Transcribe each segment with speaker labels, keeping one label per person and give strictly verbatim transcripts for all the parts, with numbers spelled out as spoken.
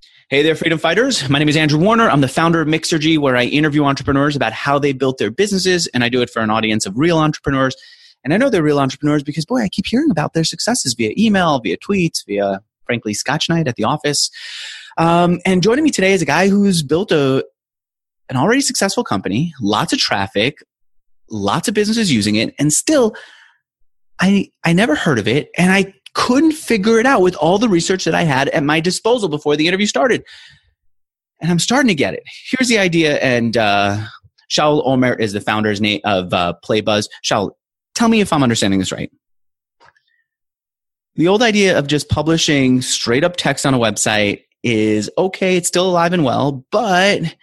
Speaker 1: Hey there, freedom fighters. My name is Andrew Warner. I'm the founder of Mixergy, where I interview entrepreneurs about how they built their businesses, and I do it for an audience of real entrepreneurs. And I know they're real entrepreneurs because, boy, I keep hearing about their successes via email, via tweets, via, frankly, Scotch night at the office. Um, and joining me today is a guy who's built a an already successful company, lots of traffic, lots of businesses using it, and still, I I never heard of it, and I couldn't figure it out with all the research that I had at my disposal before the interview started. And I'm starting to get it. Here's the idea, and uh, Shaul Omer is the founder of uh, PlayBuzz. Shaul, tell me if I'm understanding this right. The old idea of just publishing straight up text on a website is okay, it's still alive and well, but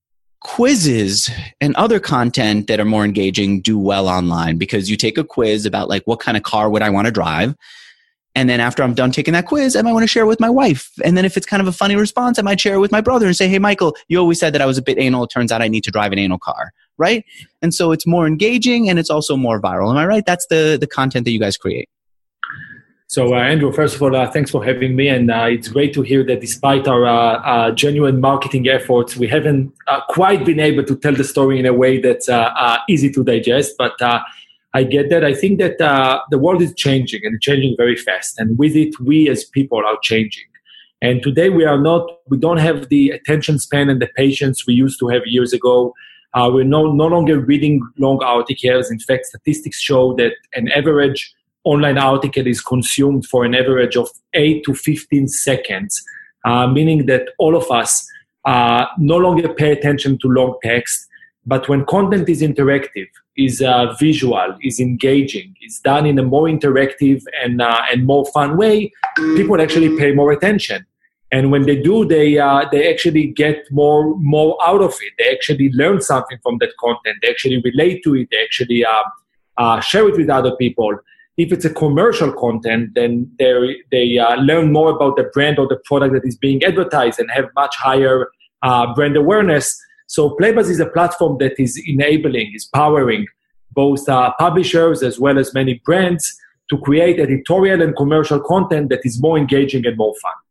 Speaker 1: quizzes and other content that are more engaging do well online because you take a quiz about like what kind of car would I want to drive. And then after I'm done taking that quiz, I might want to share it with my wife. And then if it's kind of a funny response, I might share it with my brother and say, hey, Michael, you always said that I was a bit anal. It turns out I need to drive an anal car, right? And so it's more engaging and it's also more viral. Am I right? That's the, the content that you guys create.
Speaker 2: So, uh, Andrew, first of all, uh, thanks for having me. And uh, it's great to hear that despite our uh, uh, genuine marketing efforts, we haven't uh, quite been able to tell the story in a way that's uh, uh, easy to digest. But uh, I get that. I think that uh, the world is changing and changing very fast. And with it, we as people are changing. And today we are not, we don't have the attention span and the patience we used to have years ago. Uh, we're no, no longer reading long articles. In fact, statistics show that an average online article is consumed for an average of eight to fifteen seconds, uh, meaning that all of us uh, no longer pay attention to long text. But when content is interactive, is uh, visual, is engaging, is done in a more interactive and uh, and more fun way, people actually pay more attention. And when they do, they uh, they actually get more more out of it. They actually learn something from that content. They actually relate to it. They actually uh, uh, share it with other people. If it's a commercial content, then they they uh, learn more about the brand or the product that is being advertised and have much higher uh, brand awareness. So PlayBuzz is a platform that is enabling, is powering both uh, publishers as well as many brands to create editorial and commercial content that is more engaging and more fun.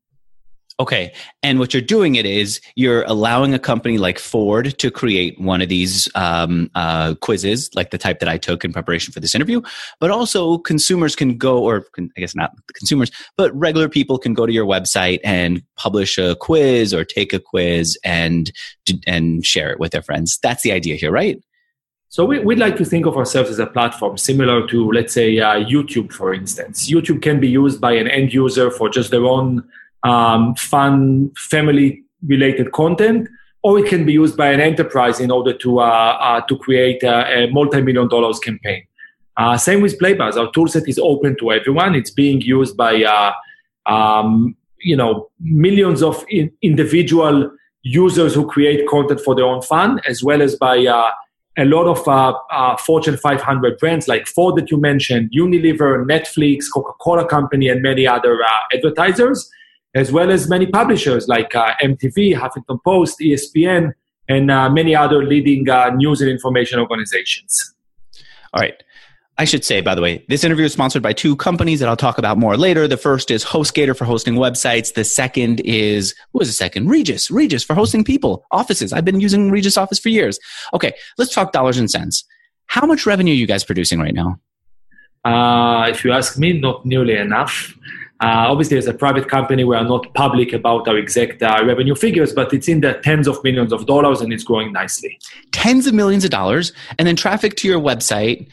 Speaker 1: Okay. And what you're doing it is you're allowing a company like Ford to create one of these um, uh, quizzes, like the type that I took in preparation for this interview, but also consumers can go, or I guess not consumers, but regular people can go to your website and publish a quiz or take a quiz and and share it with their friends. That's the idea here, right?
Speaker 2: So we, we'd like to think of ourselves as a platform similar to, let's say, uh, YouTube, for instance. YouTube can be used by an end user for just their own Um, fun, family-related content, or it can be used by an enterprise in order to uh, uh, to create a, a multi-million dollars campaign. Uh, same with PlayBuzz. Our toolset is open to everyone. It's being used by uh, um, you know millions of in- individual users who create content for their own fun, as well as by uh, a lot of uh, uh, Fortune five hundred brands like Ford that you mentioned, Unilever, Netflix, Coca-Cola Company, and many other uh, advertisers, as well as many publishers like uh, M T V, Huffington Post, E S P N, and uh, many other leading uh, news and information organizations.
Speaker 1: All right. I should say, by the way, this interview is sponsored by two companies that I'll talk about more later. The first is HostGator for hosting websites. The second is, who was the second? Regus. Regus for hosting people, offices. I've been using Regus Office for years. Okay, let's talk dollars and cents. How much revenue are you guys producing right now?
Speaker 2: Uh, if you ask me, not nearly enough. Uh, obviously, as a private company, we are not public about our exact uh, revenue figures, but it's in the tens of millions of dollars and it's growing nicely.
Speaker 1: Tens of millions of dollars. And then traffic to your website,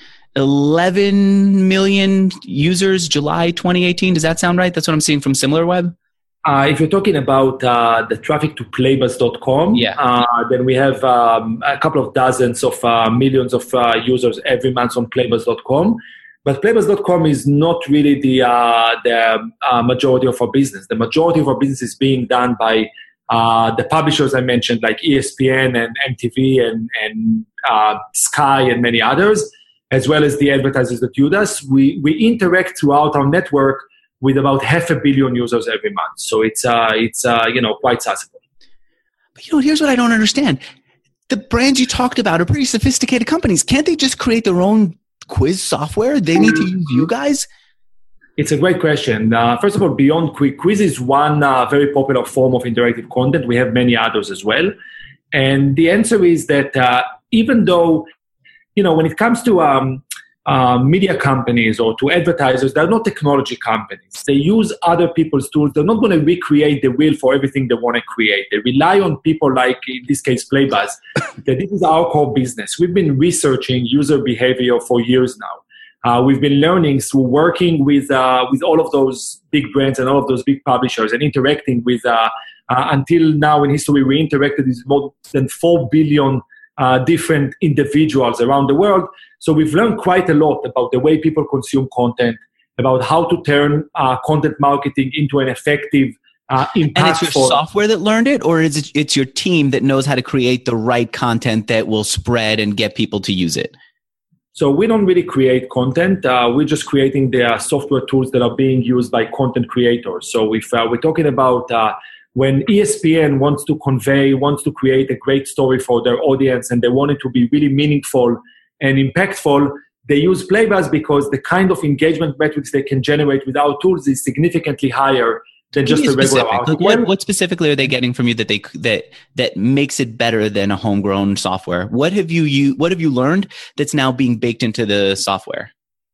Speaker 1: eleven million users, July twenty eighteen. Does that sound right? That's what I'm seeing from SimilarWeb.
Speaker 2: Uh, if you're talking about uh, the traffic to playbuzz dot com,
Speaker 1: yeah.
Speaker 2: uh, then we have um, a couple of dozens of uh, millions of uh, users every month on playbuzz dot com. But playbuzz dot com is not really the uh, the uh, majority of our business. The majority of our business is being done by uh, the publishers I mentioned, like E S P N and M T V and, and uh, Sky and many others, as well as the advertisers that use us. We we interact throughout our network with about half a billion users every month. So it's uh, it's uh, you know quite sizable.
Speaker 1: But you know, here's what I don't understand. The brands you talked about are pretty sophisticated companies. Can't they just create their own quiz software? They need to use you guys?
Speaker 2: It's a great question. Uh, first of all, beyond quiz, quiz is one uh, very popular form of interactive content. We have many others as well. And the answer is that uh, even though, you know, when it comes to um, uh, media companies or to advertisers, they're not technology companies. They use other people's tools. They're not going to recreate the wheel for everything they want to create. They rely on people like, in this case, Playbuzz, that this is our core business. We've been researching user behavior for years now. Uh, we've been learning through working with uh, with all of those big brands and all of those big publishers and interacting with, uh, uh, until now in history, we interacted with more than four billion Uh, different individuals around the world. So we've learned quite a lot about the way people consume content, about how to turn uh, content marketing into an effective, uh, impactful.
Speaker 1: And it's your software that learned it, or is it it's your team that knows how to create the right content that will spread and get people to use it?
Speaker 2: So we don't really create content. Uh, we're just creating the uh, software tools that are being used by content creators. So if uh, we're talking about uh, when E S P N wants to convey, wants to create a great story for their audience, and they want it to be really meaningful and impactful, they use Playbuzz because the kind of engagement metrics they can generate with our tools is significantly higher than just a regular article.
Speaker 1: Like what, what specifically are they getting from you that they that that makes it better than a homegrown software? What have you, you what have you learned that's now being baked into the software?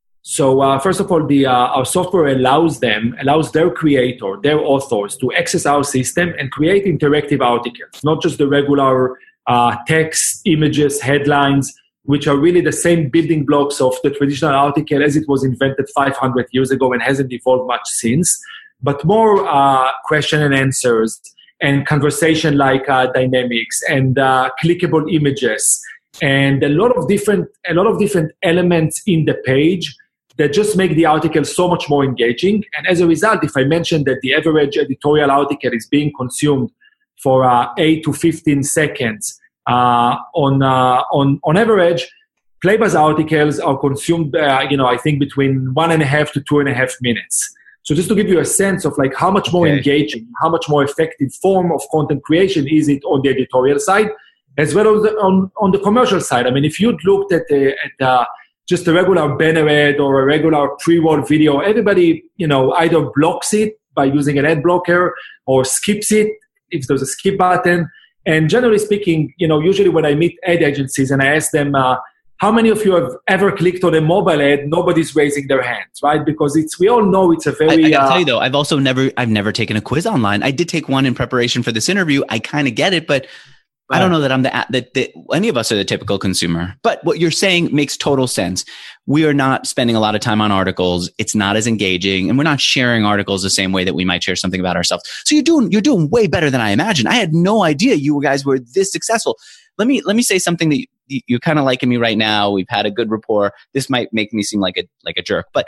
Speaker 2: So uh, first of all, the uh, our software allows them, allows their creator, their authors to access our system and create interactive articles, not just the regular uh, text, images, headlines, which are really the same building blocks of the traditional article as it was invented five hundred years ago and hasn't evolved much since, but more uh, question and answers and conversation-like uh, dynamics and uh, clickable images and a lot of different, a lot of different elements in the page that just make the article so much more engaging. And as a result, if I mentioned that the average editorial article is being consumed for uh, eight to fifteen seconds uh, on, uh, on, on average, Playbuzz articles are consumed, uh, you know, I think between one and a half to two and a half minutes. So just to give you a sense of like how much more okay. engaging, how much more effective form of content creation is it on the editorial side, as well as on, on the commercial side. I mean, if you'd looked at the, at the just a regular banner ad or a regular pre-roll video, everybody, you know, either blocks it by using an ad blocker or skips it if there's a skip button. And generally speaking, you know, usually when I meet ad agencies and I ask them, uh, how many of you have ever clicked on a mobile ad? Nobody's raising their hands, right? Because it's, we all know it's a very...
Speaker 1: I, I gotta
Speaker 2: uh,
Speaker 1: tell you though, I've also never, I've never taken a quiz online. I did take one in preparation for this interview. I kind of get it, but I don't know that I'm the, that, that any of us are the typical consumer, but what you're saying makes total sense. We are not spending a lot of time on articles. It's not as engaging, and we're not sharing articles the same way that we might share something about ourselves. So you're doing, you're doing way better than I imagined. I had no idea you guys were this successful. Let me, let me say something that you, you're kind of liking me right now. We've had a good rapport. This might make me seem like a, like a jerk, but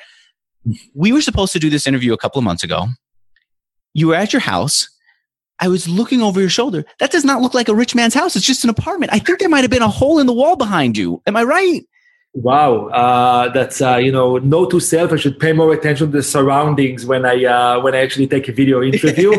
Speaker 1: we were supposed to do this interview a couple of months ago. You were at your house. I was looking over your shoulder. That does not look like a rich man's house. It's just an apartment. I think there might have been a hole in the wall behind you. Am I right?
Speaker 2: Wow, uh, that's uh, you know, note to self. I should pay more attention to the surroundings when I uh, when I actually take a video interview.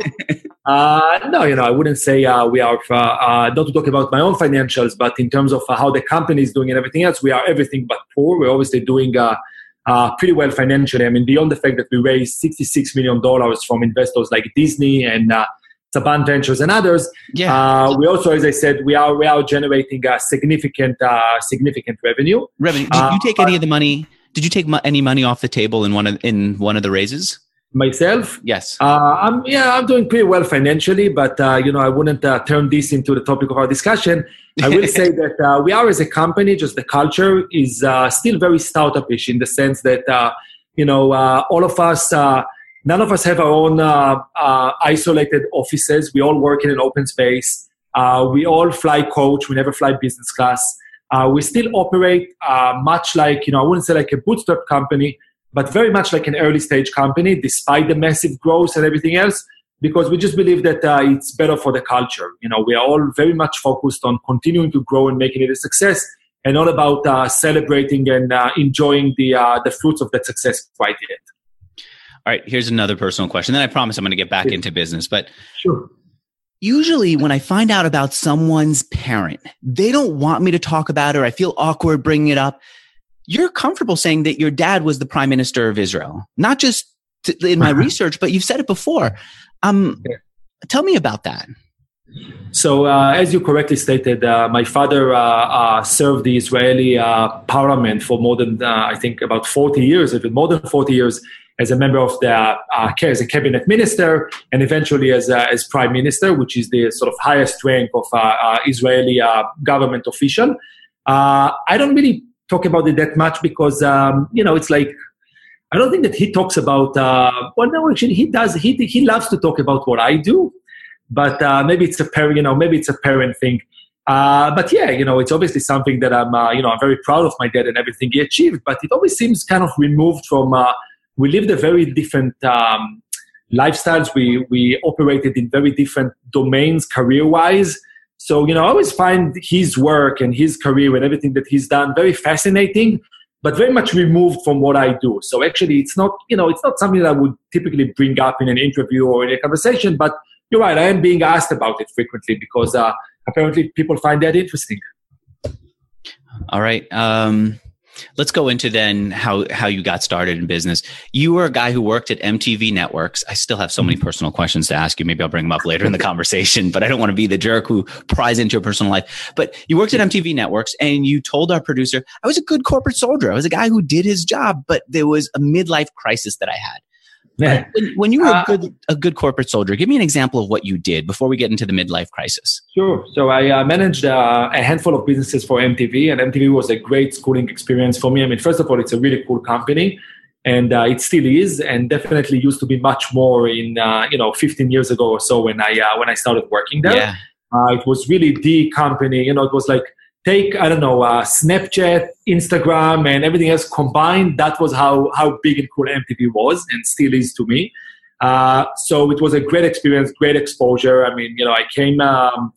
Speaker 2: uh, no, you know, I wouldn't say uh, we are uh, uh, not to talk about my own financials, but in terms of uh, how the company is doing and everything else, we are everything but poor. We're obviously doing uh, uh, pretty well financially. I mean, beyond the fact that we raised sixty-six million dollars from investors like Disney and uh, Saban Ventures and others. Yeah. Uh, we also, as I said, we are we are generating a significant uh, significant revenue.
Speaker 1: Revenue. Did you take uh, any of the money? Did you take mo- any money off the table in one of in one of the raises?
Speaker 2: Myself?
Speaker 1: Yes.
Speaker 2: Uh, I'm yeah, I'm doing pretty well financially, but uh, you know, I wouldn't uh, turn this into the topic of our discussion. I will say that uh, we are as a company, just the culture is uh, still very startup-ish in the sense that uh, you know uh, all of us. Uh, None of us have our own uh, uh, isolated offices. We all work in an open space. Uh, we all fly coach. We never fly business class. Uh, we still operate uh, much like, you know, I wouldn't say like a bootstrap company, but very much like an early stage company, despite the massive growth and everything else, because we just believe that uh, it's better for the culture. You know, we are all very much focused on continuing to grow and making it a success, and not about uh, celebrating and uh, enjoying the uh, the fruits of that success quite yet.
Speaker 1: All right, here's another personal question. Then I promise I'm going to get back yeah. into business. But
Speaker 2: sure.
Speaker 1: Usually when I find out about someone's parent, they don't want me to talk about it, or I feel awkward bringing it up. You're comfortable saying that your dad was the prime minister of Israel, not just to, in my research, but you've said it before. Um, yeah. Tell me about that.
Speaker 2: So, uh, as you correctly stated, uh, my father uh, uh, served the Israeli uh, parliament for more than, uh, I think, about forty years, even more than forty years, as a member of the, uh, as a cabinet minister, and eventually as uh, as prime minister, which is the sort of highest rank of uh, uh, Israeli uh, government official. Uh, I don't really talk about it that much because, um, you know, it's like, I don't think that he talks about, uh, well, no, actually he does, he he loves to talk about what I do. But uh, maybe it's a parent, you know, maybe it's a parent thing. Uh, but yeah, you know, it's obviously something that I'm, uh, you know, I'm very proud of my dad and everything he achieved. But it always seems kind of removed from. Uh, we lived a very different um, lifestyles. We we operated in very different domains, career-wise. So you know, I always find his work and his career and everything that he's done very fascinating, but very much removed from what I do. So actually, it's not, you know, it's not something that I would typically bring up in an interview or in a conversation, but you're right. I am being asked about it frequently because uh, apparently people find that interesting.
Speaker 1: All right. Um, let's go into then how, how you got started in business. You were a guy who worked at M T V Networks. I still have so many personal questions to ask you. Maybe I'll bring them up later in the conversation, but I don't want to be the jerk who pries into your personal life. But you worked at M T V Networks and you told our producer, I was a good corporate soldier. I was a guy who did his job, but there was a midlife crisis that I had. When, when you were a good a good corporate soldier, give me an example of what you did before we get into the midlife crisis.
Speaker 2: Sure. So I uh, managed uh, a handful of businesses for M T V, and M T V was a great schooling experience for me. I mean, first of all, it's a really cool company, and uh, it still is, and definitely used to be much more in uh, you know fifteen years ago or so when I uh, when I started working there.
Speaker 1: Yeah.
Speaker 2: Uh, it was really the company. You know, it was like. Take, I don't know, uh, Snapchat, Instagram, and everything else combined. That was how, how big and cool M T V was and still is to me. Uh, so it was a great experience, great exposure. I mean, you know, I came, um,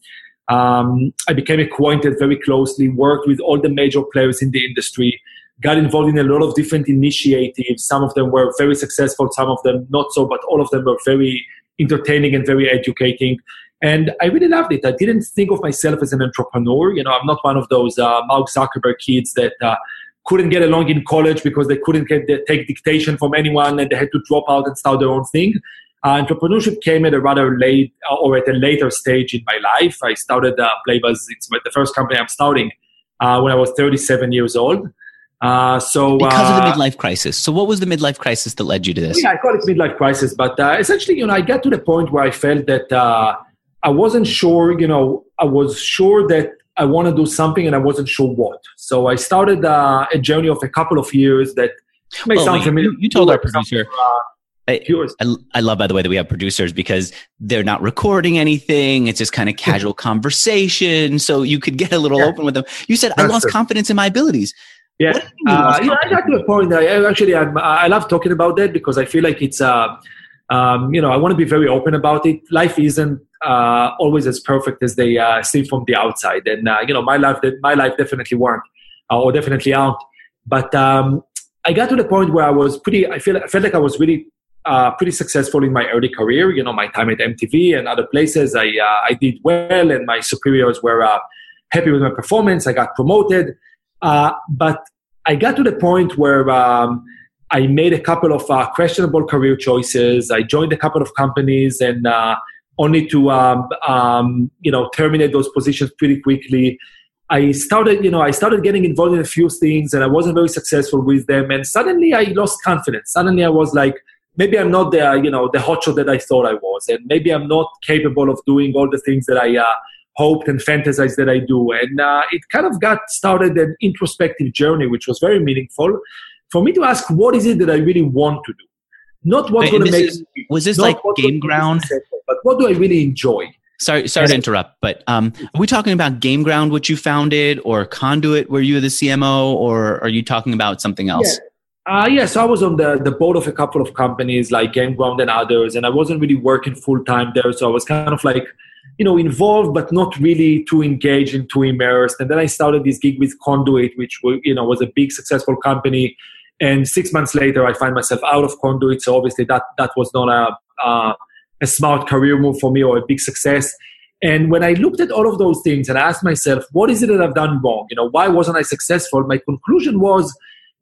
Speaker 2: um, I became acquainted very closely, worked with all the major players in the industry, got involved in a lot of different initiatives. Some of them were very successful, some of them not so, but all of them were very entertaining and very educating. And I really loved it. I didn't think of myself as an entrepreneur. You know, I'm not one of those uh, Mark Zuckerberg kids that uh, couldn't get along in college because they couldn't get the, take dictation from anyone and they had to drop out and start their own thing. Uh, entrepreneurship came at a rather late uh, or at a later stage in my life. I started uh, Playbuzz. It's the first company I'm starting uh, when I was thirty-seven years old. Uh, so
Speaker 1: because
Speaker 2: uh,
Speaker 1: of the midlife crisis. So what was the midlife crisis that led you to this?
Speaker 2: Yeah, I call it midlife crisis. But uh, essentially, you know, I got to the point where I felt that uh, I wasn't sure, you know, I was sure that I want to do something and I wasn't sure what. So I started uh, a journey of a couple of years that may
Speaker 1: well,
Speaker 2: sound
Speaker 1: wait,
Speaker 2: familiar.
Speaker 1: You, you told our producer.
Speaker 2: Uh,
Speaker 1: I, I, I love, by the way, that we have producers because they're not recording anything. It's just kind of casual conversation. So you could get a little yeah. open with them. You said, That's I lost true. confidence in my abilities.
Speaker 2: Yeah, uh, you know, I got to a point that I actually, I'm, I love talking about that because I feel like it's, uh, um, you know, I want to be very open about it. Life isn't uh, always as perfect as they uh, seem from the outside. And, uh, you know, my life, my life definitely weren't uh, or definitely aren't. But um, I got to the point where I was pretty, I feel, I felt like I was really uh, pretty successful in my early career. You know, my time at M T V and other places, I, uh, I did well and my superiors were uh, happy with my performance. I got promoted. Uh, but I got to the point where um, I made a couple of uh, questionable career choices. I joined a couple of companies and uh, only to, um, um, you know, terminate those positions pretty quickly. I started, you know, I started getting involved in a few things and I wasn't very successful with them. And suddenly I lost confidence. Suddenly I was like, maybe I'm not the, you know, the hotshot that I thought I was. And maybe I'm not capable of doing all the things that I uh, hoped and fantasized that I do. And uh, it kind of got started an introspective journey, which was very meaningful for me to ask, what is it that I really want to do? Not what's going to make
Speaker 1: is, me, Was this like Game Ground?
Speaker 2: But what do I really enjoy?
Speaker 1: Sorry, sorry to interrupt, but um, are we talking about Game Ground, which you founded, or Conduit, where you were the C M O, or are you talking about something else?
Speaker 2: Yeah. Uh, yeah, so I was on the, the board of a couple of companies like Game Ground and others, and I wasn't really working full-time there, so I was kind of like, you know, involved, but not really too engaged and too immersed. And then I started this gig with Conduit, which, you know, was a big, successful company. And six months later, I find myself out of Conduit, so obviously that, that was not a, uh, a smart career move for me or a big success. And when I looked at all of those things and I asked myself, what is it that I've done wrong? You know, why wasn't I successful? My conclusion was,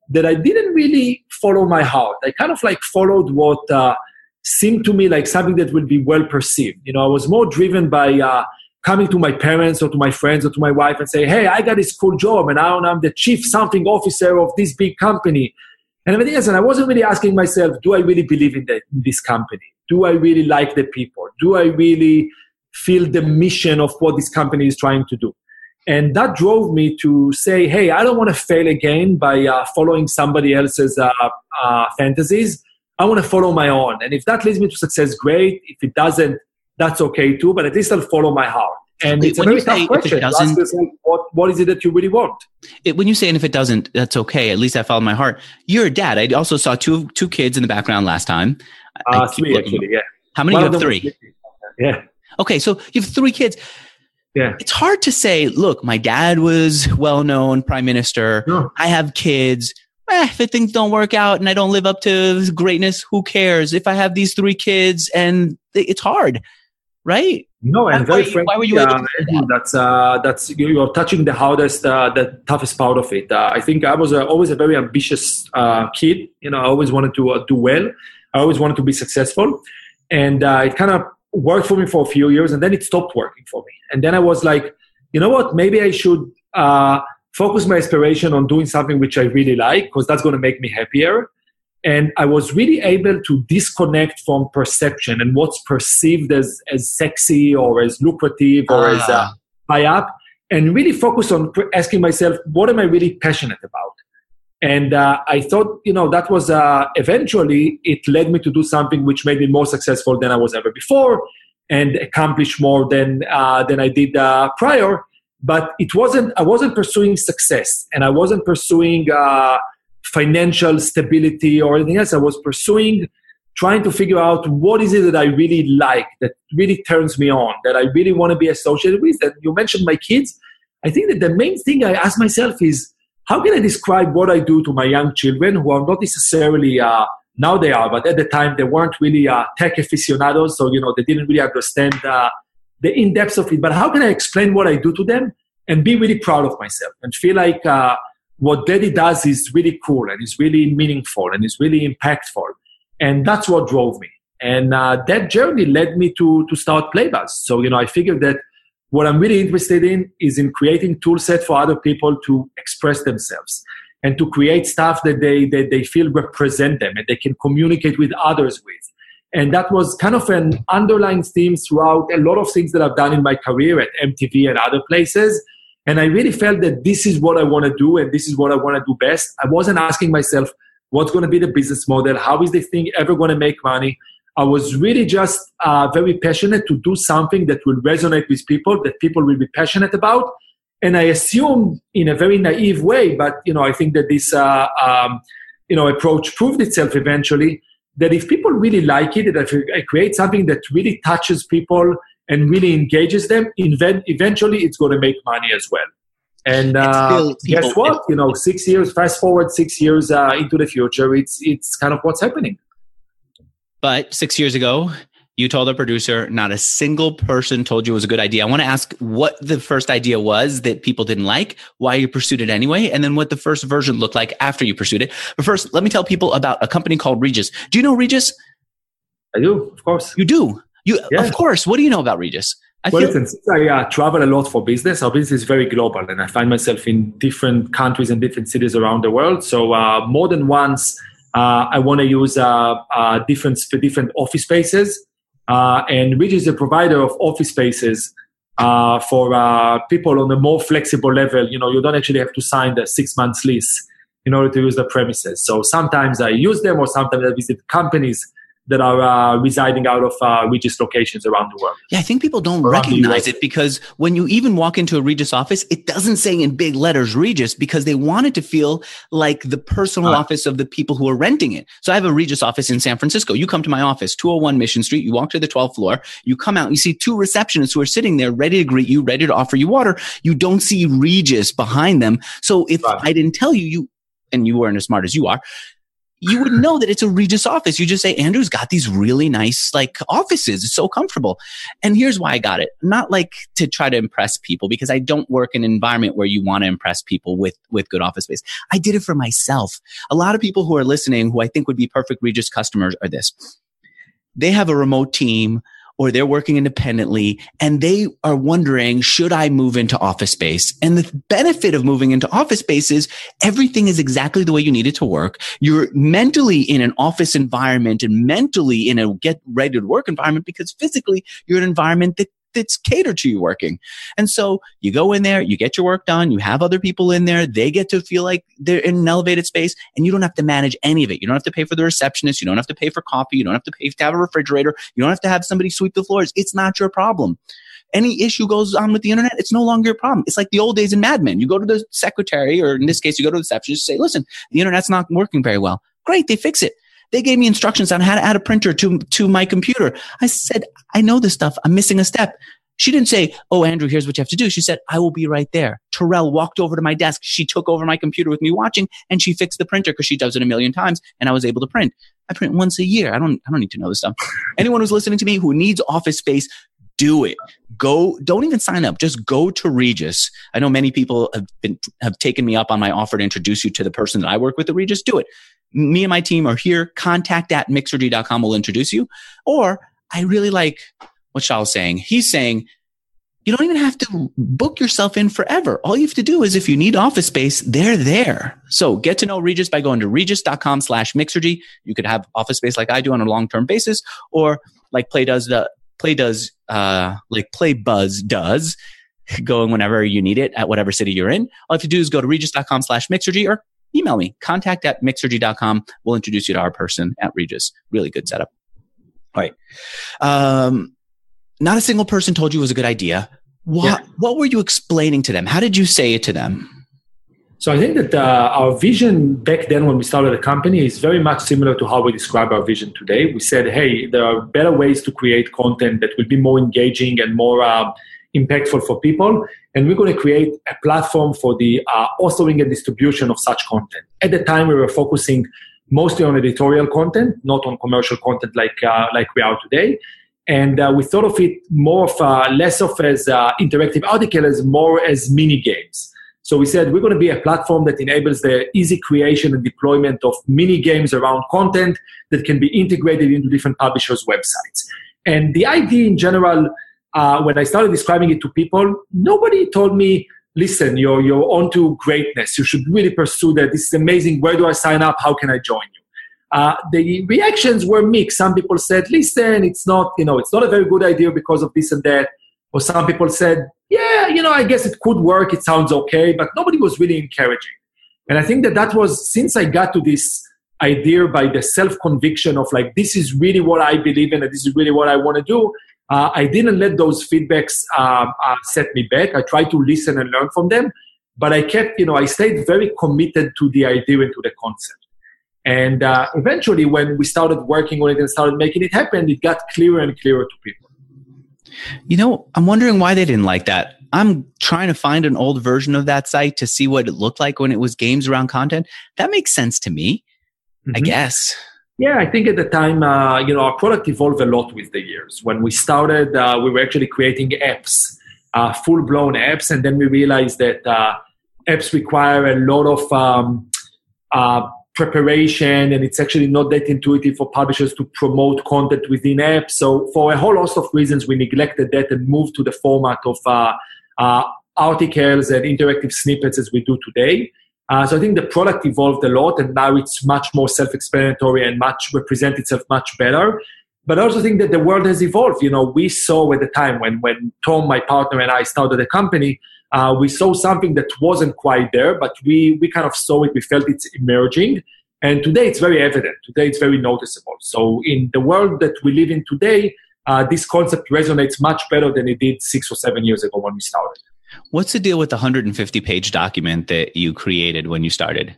Speaker 2: that I didn't really follow my heart. I kind of like followed what uh, seemed to me like something that would be well perceived. You know, I was more driven by uh, coming to my parents or to my friends or to my wife and say, hey, I got this cool job and now I'm the chief something officer of this big company. And everything else. And I wasn't really asking myself, do I really believe in, that, in this company? Do I really like the people? Do I really feel the mission of what this company is trying to do? And that drove me to say, hey, I don't want to fail again by uh, following somebody else's uh, uh, fantasies. I want to follow my own. And if that leads me to success, great. If it doesn't, that's okay too. But at least I'll follow my heart. And it's when a very tough question. Ask yourself, what, what is it that you really want?
Speaker 1: It, when you say, and if it doesn't, that's okay. At least I followed my heart. You're a dad. I also saw two two kids in the background last time.
Speaker 2: Uh, three, actually, yeah.
Speaker 1: How many? You have three?
Speaker 2: Yeah.
Speaker 1: Okay, so you have three kids.
Speaker 2: Yeah.
Speaker 1: It's hard to say, look, my dad was well-known prime minister.
Speaker 2: No.
Speaker 1: I have kids. Eh, if things don't work out and I don't live up to greatness, who cares? If I have these three kids and it's hard, right?
Speaker 2: No, and
Speaker 1: why,
Speaker 2: very frankly,
Speaker 1: why were you able
Speaker 2: uh,
Speaker 1: to do that?
Speaker 2: that's uh, that's you're touching the hardest, uh, the toughest part of it. Uh, I think I was uh, always a very ambitious uh, kid. You know, I always wanted to uh, do well. I always wanted to be successful, and uh, it kind of worked for me for a few years, and then it stopped working for me. And then I was like, you know what? Maybe I should uh, focus my aspiration on doing something which I really like, because that's going to make me happier. And I was really able to disconnect from perception and what's perceived as, as sexy or as lucrative or ah. as uh, high up, and really focus on asking myself, what am I really passionate about? And uh, I thought, you know, that was uh, eventually it led me to do something which made me more successful than I was ever before and accomplish more than uh, than I did uh, prior. But it wasn't, I wasn't pursuing success, and I wasn't pursuing uh, financial stability or anything else. I was pursuing, trying to figure out what is it that I really like, that really turns me on, that I really want to be associated with. And you mentioned my kids. I think that the main thing I ask myself is, how can I describe what I do to my young children who are not necessarily, uh, now they are, but at the time they weren't really uh, tech aficionados, so, you know, they didn't really understand uh, the in-depth of it. But how can I explain what I do to them and be really proud of myself and feel like uh, what Daddy does is really cool and is really meaningful and is really impactful. And that's what drove me. And uh, that journey led me to, to start Playbuzz. So, you know, I figured that what I'm really interested in is in creating tool set for other people to express themselves and to create stuff that they, that they feel represent them and they can communicate with others with. And that was kind of an underlying theme throughout a lot of things that I've done in my career at M T V and other places. And I really felt that this is what I want to do and this is what I want to do best. I wasn't asking myself, what's going to be the business model? How is the thing ever going to make money? I was really just uh, very passionate to do something that will resonate with people, that people will be passionate about. And I assumed in a very naive way, but, you know, I think that this, uh, um, you know, approach proved itself eventually, that if people really like it, that if I create something that really touches people and really engages them, eventually it's going to make money as well. And uh, guess what? You know, six years, fast forward six years uh, into the future, it's it's kind of what's happening.
Speaker 1: But six years ago, you told a producer, not a single person told you it was a good idea. I want to ask what the first idea was that people didn't like, why you pursued it anyway, and then what the first version looked like after you pursued it. But first, let me tell people about a company called Regus. Do you know Regus?
Speaker 2: I do, of course.
Speaker 1: You do? You,
Speaker 2: yeah.
Speaker 1: Of course. What do you know about Regus?
Speaker 2: I well, feel- listen, since I uh, travel a lot for business, our business is very global, and I find myself in different countries and different cities around the world. So uh, more than once, uh, I want to use uh, uh, different different office spaces. Uh, and Regus is a provider of office spaces uh, for uh, people on a more flexible level. You know, you don't actually have to sign the six months lease in order to use the premises. So sometimes I use them, or sometimes I visit companies that are uh, residing out of uh, Regus locations around the world.
Speaker 1: Yeah, I think people don't around recognize it because when you even walk into a Regus office, it doesn't say in big letters Regus because they want it to feel like the personal uh, office of the people who are renting it. So I have a Regus office in San Francisco. You come to my office, two oh one Mission Street. You walk to the twelfth floor. You come out, you see two receptionists who are sitting there ready to greet you, ready to offer you water. You don't see Regus behind them. So if right. I didn't tell you, you and you weren't as smart as you are, you would know that it's a Regus office. You just say, Andrew's got these really nice like offices. It's so comfortable. And here's why I got it. Not like to try to impress people, because I don't work in an environment where you want to impress people with, with good office space. I did it for myself. A lot of people who are listening who I think would be perfect Regus customers are this. They have a remote team, or they're working independently, and they are wondering, should I move into office space? And the benefit of moving into office space is everything is exactly the way you need it to work. You're mentally in an office environment and mentally in a get ready to work environment, because physically you're in an environment that that's catered to you working. And so you go in there, you get your work done, you have other people in there, they get to feel like they're in an elevated space, and you don't have to manage any of it. You don't have to pay for the receptionist. You don't have to pay for coffee. You don't have to pay to have a refrigerator. You don't have to have somebody sweep the floors. It's not your problem. Any issue goes on with the internet, it's no longer your problem. It's like the old days in Mad Men. You go to the secretary, or in this case, you go to the receptionist, say, listen, the internet's not working very well. Great, they fix it. They gave me instructions on how to add a printer to, to my computer. I said, I know this stuff. I'm missing a step. She didn't say, oh, Andrew, here's what you have to do. She said, I will be right there. Terrell walked over to my desk. She took over my computer with me watching, and she fixed the printer because she does it a million times, and I was able to print. I print once a year. I don't, I don't need to know this stuff. Anyone who's listening to me who needs office space, do it. Go, don't even sign up. Just go to Regus. I know many people have been, have taken me up on my offer to introduce you to the person that I work with at Regus. Do it. Me and my team are here. Contact at mixergy dot com will introduce you. Or I really like what Shaw's saying. He's saying, you don't even have to book yourself in forever. All you have to do is, if you need office space, they're there. So get to know Regus by going to regus dot com slash mixergy. You could have office space like I do on a long-term basis, or like Play does the Play does, uh, like Play Buzz does, going whenever you need it at whatever city you're in. All you have to do is go to regus dot com slash mixergy, or email me, contact at mixergy dot com. We'll introduce you to our person at Regus. Really good setup. All right. Um, not a single person told you it was a good idea. What, yeah. what were you explaining to them? How did you say it to them?
Speaker 2: So I think that uh, our vision back then when we started the company is very much similar to how we describe our vision today. We said, hey, there are better ways to create content that will be more engaging and more uh, impactful for people. And we're going to create a platform for the uh, authoring and distribution of such content. At the time, we were focusing mostly on editorial content, not on commercial content like uh, like we are today. And uh, we thought of it more of uh, less of as uh, interactive article, as more as mini games. So we said we're going to be a platform that enables the easy creation and deployment of mini games around content that can be integrated into different publishers' websites. And the idea in general, uh, when I started describing it to people, nobody told me, listen, you're, you're on to greatness. You should really pursue that. This is amazing. Where do I sign up? How can I join you? Uh, the reactions were mixed. Some people said, listen, it's not, you know, it's not a very good idea because of this and that. Or some people said, yeah, you know, I guess it could work. It sounds okay, but nobody was really encouraging. And I think that that was, since I got to this idea by the self-conviction of like, this is really what I believe in and this is really what I want to do, uh, I didn't let those feedbacks uh, uh, set me back. I tried to listen and learn from them, but I kept, you know, I stayed very committed to the idea and to the concept. And uh, eventually, when we started working on it and started making it happen, it got clearer and clearer to people.
Speaker 1: You know, I'm wondering why they didn't like that. I'm trying to find an old version of that site to see what it looked like when it was games around content. That makes sense to me, mm-hmm. I guess.
Speaker 2: Yeah, I think at the time, uh, you know, our product evolved a lot with the years. When we started, uh, we were actually creating apps, uh, full-blown apps, and then we realized that uh, apps require a lot of um, uh, preparation, and it's actually not that intuitive for publishers to promote content within apps. So for a whole host of reasons, we neglected that and moved to the format of uh, uh, articles and interactive snippets as we do today. Uh, so I think the product evolved a lot, and now it's much more self-explanatory and much represent itself much better. But I also think that the world has evolved. You know, we saw at the time when, when Tom, my partner, and I started the company, Uh, we saw something that wasn't quite there, but we, we kind of saw it. We felt it's emerging. And today it's very evident. Today it's very noticeable. So in the world that we live in today, uh, this concept resonates much better than it did six or seven years ago when we started.
Speaker 1: What's the deal with the one hundred fifty page document that you created when you started?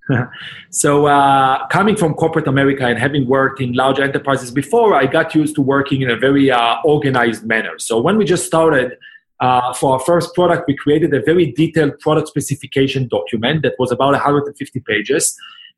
Speaker 2: So uh, coming from corporate America and having worked in large enterprises before, I got used to working in a very uh, organized manner. So when we just started, Uh, for our first product, we created a very detailed product specification document that was about one hundred fifty pages.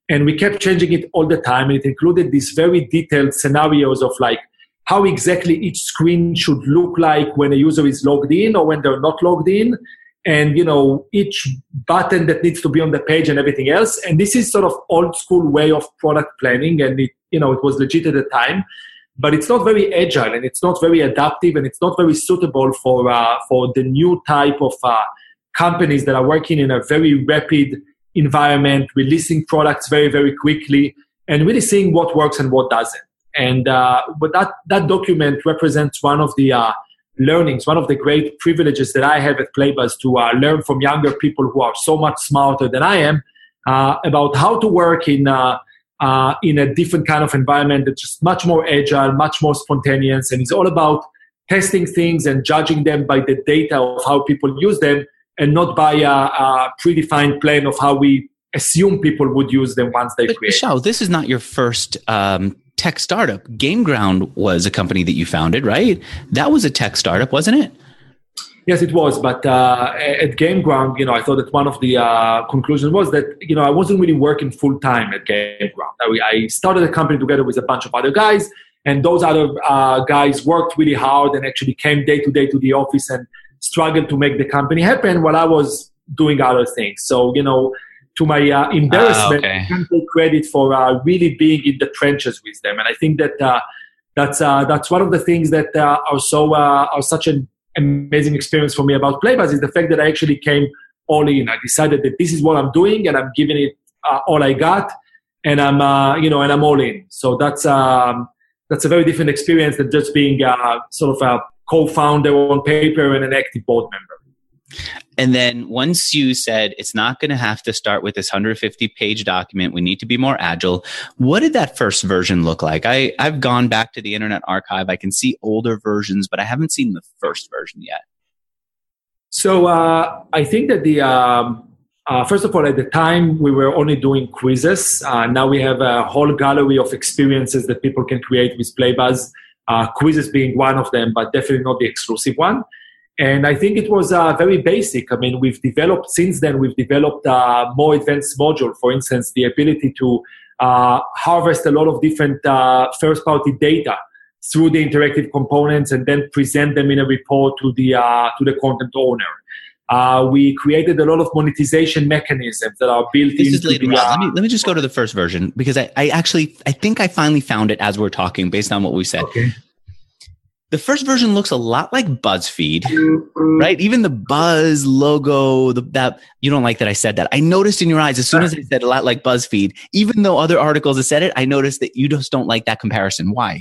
Speaker 2: And we kept changing it all the time. And it included these very detailed scenarios of like how exactly each screen should look like when a user is logged in or when they're not logged in. And, you know, each button that needs to be on the page and everything else. And this is sort of old school way of product planning. And, it, you know, it was legit at the time. But it's not very agile and it's not very adaptive and it's not very suitable for uh, for the new type of uh, companies that are working in a very rapid environment, releasing products very, very quickly, and really seeing what works and what doesn't. And uh, but that that document represents one of the uh, learnings, one of the great privileges that I have at Playbuzz to uh, learn from younger people who are so much smarter than I am uh, about how to work in uh, uh, in a different kind of environment that's just much more agile, much more spontaneous, and it's all about testing things and judging them by the data of how people use them, and not by a, a predefined plan of how we assume people would use them once they
Speaker 1: but
Speaker 2: create.
Speaker 1: Vishal, this is not your first um, tech startup. GameGround was a company that you founded, right? That was a tech startup, wasn't it?
Speaker 2: Yes, it was. But uh, at GameGround, you know, I thought that one of the uh, conclusions was that, you know, I wasn't really working full time at GameGround. I, I started a company together with a bunch of other guys, and those other uh, guys worked really hard and actually came day to day to the office and struggled to make the company happen while I was doing other things. So, you know, to my uh, embarrassment,
Speaker 1: uh, okay.
Speaker 2: I can't take credit for uh, really being in the trenches with them. And I think that uh, that's uh, that's one of the things that uh, are so uh, are such an amazing experience for me about Playbuzz is the fact that I actually came all in. I decided that this is what I'm doing, and I'm giving it uh, all I got, and I'm uh, you know, and I'm all in. So that's um, that's a very different experience than just being uh, sort of a co-founder on paper and an active board member.
Speaker 1: And then once you said it's not going to have to start with this one hundred fifty page document, we need to be more agile. What did that first version look like? I, I've gone back to the Internet Archive. I can see older versions, but I haven't seen the first version yet.
Speaker 2: So uh, I think that the, um, uh, first of all, at the time, we were only doing quizzes. Uh, now we have a whole gallery of experiences that people can create with Playbuzz, uh, quizzes being one of them, but definitely not the exclusive one. And I think it was uh, very basic. I mean, we've developed, since then, we've developed a more advanced module. For instance, the ability to uh, harvest a lot of different uh, first-party data through the interactive components and then present them in a report to the uh, to the content owner. Uh, we created a lot of monetization mechanisms that are built
Speaker 1: this
Speaker 2: into
Speaker 1: is later
Speaker 2: the,
Speaker 1: on.
Speaker 2: uh,
Speaker 1: Let me, let me just go to the first version, because I, I actually, I think I finally found it as we're talking based on what we said.
Speaker 2: Okay.
Speaker 1: The first version looks a lot like BuzzFeed, right? Even the Buzz logo, the, that you don't like that I said that. I noticed in your eyes as soon as I said a lot like BuzzFeed, even though other articles have said it, I noticed that you just don't like that comparison. Why?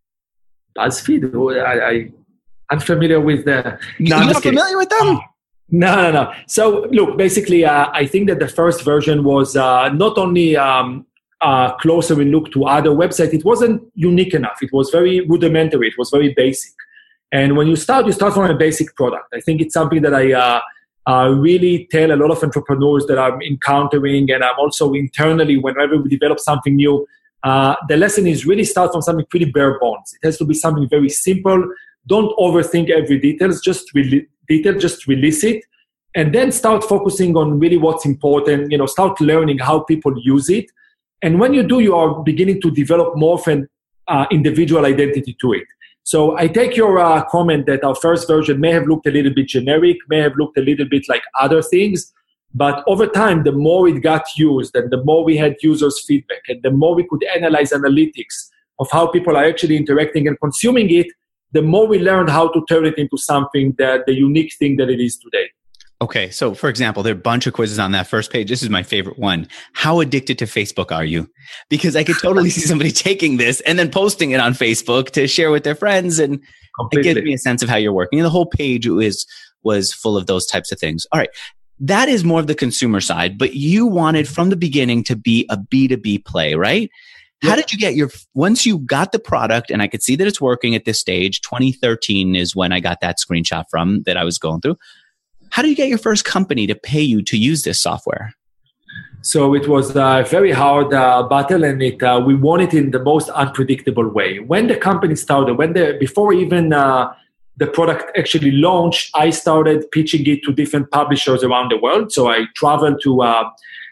Speaker 2: BuzzFeed? I, I, I'm familiar with the...
Speaker 1: No, You're not familiar with them?
Speaker 2: No, no, no. So, look, basically, uh, I think that the first version was uh, not only... Um, Uh, closer in look to other websites, it wasn't unique enough. It was very rudimentary. It was very basic. And when you start, you start from a basic product. I think it's something that I uh, uh, really tell a lot of entrepreneurs that I'm encountering, and I'm also internally, whenever we develop something new, uh, the lesson is really start from something pretty bare bones. It has to be something very simple. Don't overthink every detail. Just re- detail, just release it, and then start focusing on really what's important. You know, start learning how people use it. And when you do, you are beginning to develop more of an uh, individual identity to it. So I take your uh, comment that our first version may have looked a little bit generic, may have looked a little bit like other things, but over time, the more it got used and the more we had users' feedback and the more we could analyze analytics of how people are actually interacting and consuming it, the more we learned how to turn it into something that the unique thing that it is today.
Speaker 1: Okay, so for example, there are a bunch of quizzes on that first page. This is my favorite one. How addicted to Facebook are you? Because I could totally see somebody taking this and then posting it on Facebook to share with their friends, and Completely. It gives me a sense of how you're working. And the whole page was was full of those types of things. All right, that is more of the consumer side, but you wanted from the beginning to be a B two B play, right? Yeah. How did you get your, once you got the product, and I could see that it's working at this stage, twenty thirteen is when I got that screenshot from that I was going through. How do you get your first company to pay you to use this software?
Speaker 2: So it was a very hard uh, battle, and it uh, we won it in the most unpredictable way. When the company started, when the before even uh, the product actually launched, I started pitching it to different publishers around the world. So I traveled to uh,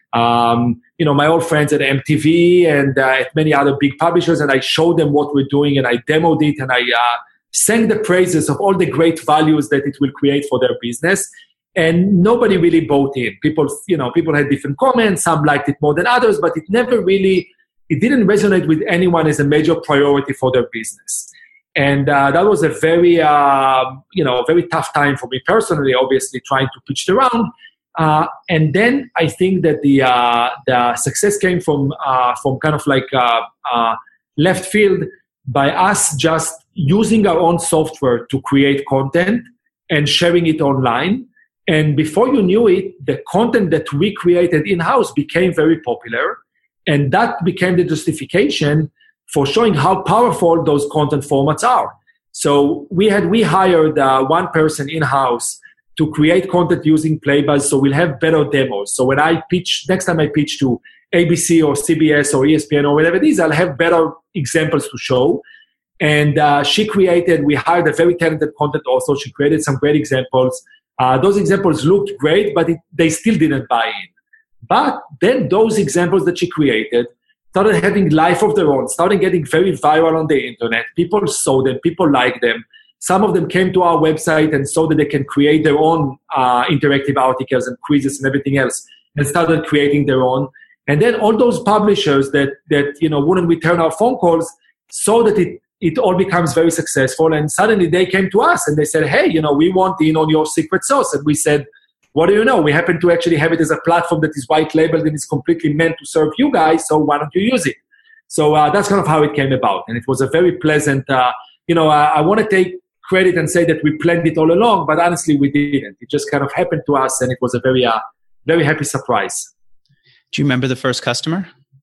Speaker 2: um, you know, my old friends at M T V and uh, at many other big publishers, and I showed them what we're doing, and I demoed it, and I uh, sang the praises of all the great values that it will create for their business. And nobody really bought in. People, you know, people had different comments. Some liked it more than others, but it never really, it didn't resonate with anyone as a major priority for their business. And uh, that was a very, uh, you know, very tough time for me personally, obviously, trying to pitch it around. Uh, and then I think that the uh, the success came from uh, from kind of like uh, uh, left field by us just using our own software to create content and sharing it online. And before you knew it, the content that we created in-house became very popular. And that became the justification for showing how powerful those content formats are. So we had we hired uh, one person in-house to create content using Playbuzz, so we'll have better demos. So when I pitch, next time I pitch to A B C or C B S or E S P N or whatever it is, I'll have better examples to show. And uh, she created, we hired a very talented content author. She created some great examples. Uh, those examples looked great, but it, they still didn't buy in. But then those examples that she created started having life of their own, started getting very viral on the internet. People saw them, people liked them. Some of them came to our website and saw that they can create their own uh, interactive articles and quizzes and everything else, and started creating their own. And then all those publishers that, that you know, wouldn't return our phone calls saw that it it all becomes very successful. And suddenly they came to us and they said, hey, you know, we want in on your secret sauce. And we said, what do you know? We happen to actually have it as a platform that is white labeled and is completely meant to serve you guys. So why don't you use it? So uh, that's kind of how it came about. And it was a very pleasant, uh, you know, I, I want to take credit and say that we planned it all along, but honestly, we didn't. It just kind of happened to us. And it was a very, uh, very happy surprise.
Speaker 1: Do you remember the first customer?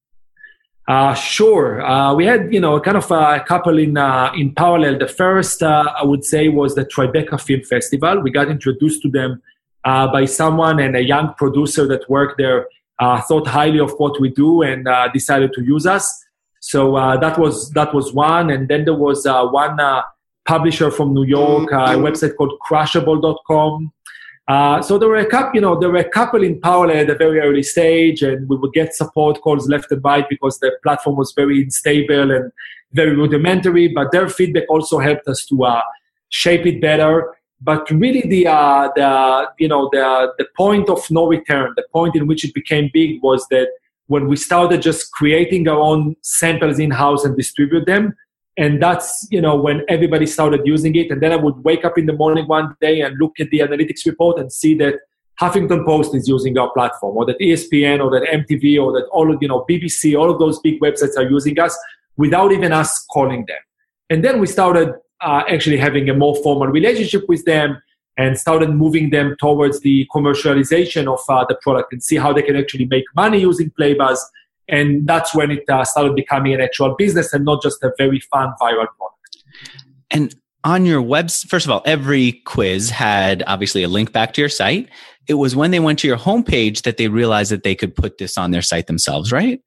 Speaker 2: Uh, sure. Uh, we had, you know, kind of a couple in uh, in parallel. The first, uh, I would say, was the Tribeca Film Festival. We got introduced to them uh, by someone, and a young producer that worked there uh, thought highly of what we do and uh, decided to use us. So uh, that was that was one. And then there was uh, one uh, publisher from New York, uh, a website called Crushable dot com. Uh, so there were a couple, you know, there were a couple in parallel at a very early stage, and we would get support calls left and right because the platform was very unstable and very rudimentary. But their feedback also helped us to uh, shape it better. But really, the uh, the you know the the point of no return, the point in which it became big, was that when we started just creating our own samples in house and distribute them. And that's, you know, when everybody started using it. And then I would wake up in the morning one day and look at the analytics report and see that Huffington Post is using our platform, or that E S P N, or that M T V, or that all of, you know, B B C, all of those big websites are using us without even us calling them. And then we started uh, actually having a more formal relationship with them and started moving them towards the commercialization of uh, the product and see how they can actually make money using Playbuzz. And that's when it uh, started becoming an actual business and not just a very fun viral product.
Speaker 1: And on your website, first of all, every quiz had obviously a link back to your site. It was when they went to your homepage that they realized that they could put this on their site themselves, right?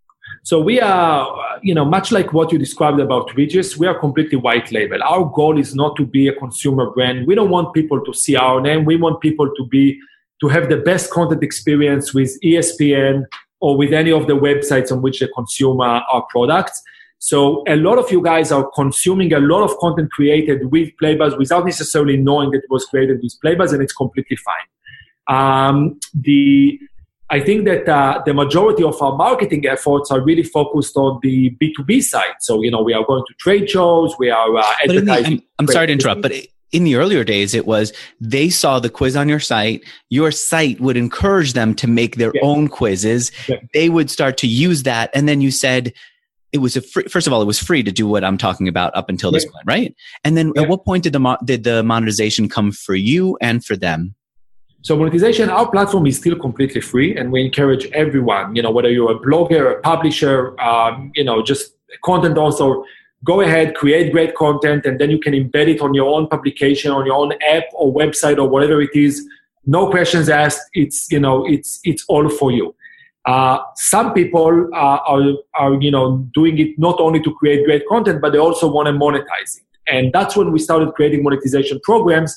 Speaker 2: So we are, you know, much like what you described about Regus, we are completely white label. Our goal is not to be a consumer brand. We don't want people to see our name. We want people to be, to have the best content experience with E S P N, or with any of the websites on which they consume uh, our products. So a lot of you guys are consuming a lot of content created with Playbuzz without necessarily knowing that it was created with Playbuzz, and it's completely fine. Um, the I think that uh, the majority of our marketing efforts are really focused on the B two B side. So, you know, we are going to trade shows, we are uh, advertising.
Speaker 1: The, I'm, I'm sorry to interrupt, but in the earlier days, it was they saw the quiz on your site. Your site would encourage them to make their yeah. own quizzes. Yeah. They would start to use that. And then you said it was a free, first of all, it was free to do what I'm talking about up until this yeah. point, right? And then yeah. at what point did the, did the monetization come for you and for them?
Speaker 2: So monetization, our platform is still completely free, and we encourage everyone, you know, whether you're a blogger, a publisher, um, you know, just content author, go ahead, create great content, and then you can embed it on your own publication, on your own app or website or whatever it is. No questions asked. It's, you know, it's it's all for you. Uh, some people uh, are, are, you know, doing it not only to create great content, but they also want to monetize it. And that's when we started creating monetization programs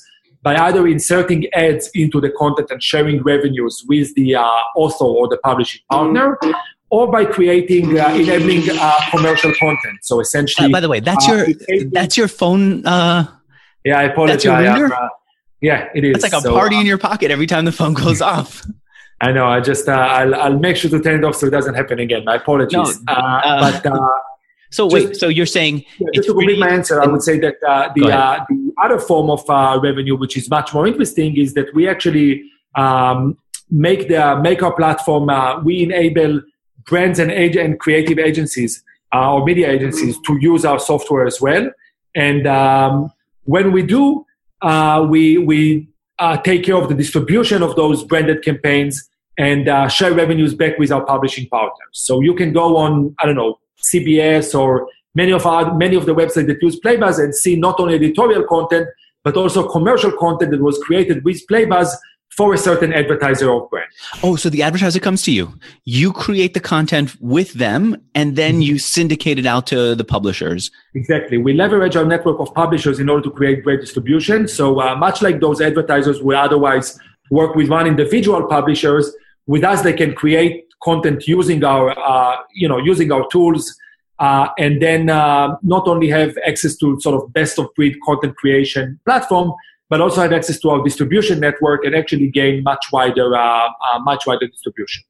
Speaker 2: by either inserting ads into the content and sharing revenues with the uh, author or the publishing partner, or by creating, uh, enabling uh, commercial content. So essentially,
Speaker 1: uh, by the way, that's uh, your that's your phone. Uh,
Speaker 2: yeah, I apologize.
Speaker 1: That's your ringer?
Speaker 2: Uh, yeah, it is.
Speaker 1: It's like a
Speaker 2: so,
Speaker 1: party
Speaker 2: uh,
Speaker 1: in your pocket every time the phone goes off.
Speaker 2: I know. I just uh, I'll I'll make sure to turn it off so it doesn't happen again. My apologies.
Speaker 1: No,
Speaker 2: uh,
Speaker 1: uh,
Speaker 2: but uh,
Speaker 1: so
Speaker 2: just,
Speaker 1: wait. So you're saying
Speaker 2: yeah,
Speaker 1: it's
Speaker 2: just to complete
Speaker 1: free,
Speaker 2: my answer, I would say that uh, the uh, the other form of uh, revenue, which is much more interesting, is that we actually um, make the make our platform. Uh, we enable brands and ag- and creative agencies uh, or media agencies to use our software as well. And um, when we do, uh, we we uh, take care of the distribution of those branded campaigns and uh, share revenues back with our publishing partners. So you can go on, I don't know, C B S or many of our many of the websites that use Playbuzz and see not only editorial content but also commercial content that was created with Playbuzz for a certain advertiser or brand.
Speaker 1: Oh, so the advertiser comes to you. You create the content with them, and then you syndicate it out to the publishers.
Speaker 2: Exactly. We leverage our network of publishers in order to create great distribution. So uh, much like those advertisers would otherwise work with one individual publishers, with us they can create content using our, uh, you know, using our tools, uh, and then uh, not only have access to sort of best of breed content creation platform, but also have access to our distribution network and actually gain much wider, uh, uh, much wider distribution.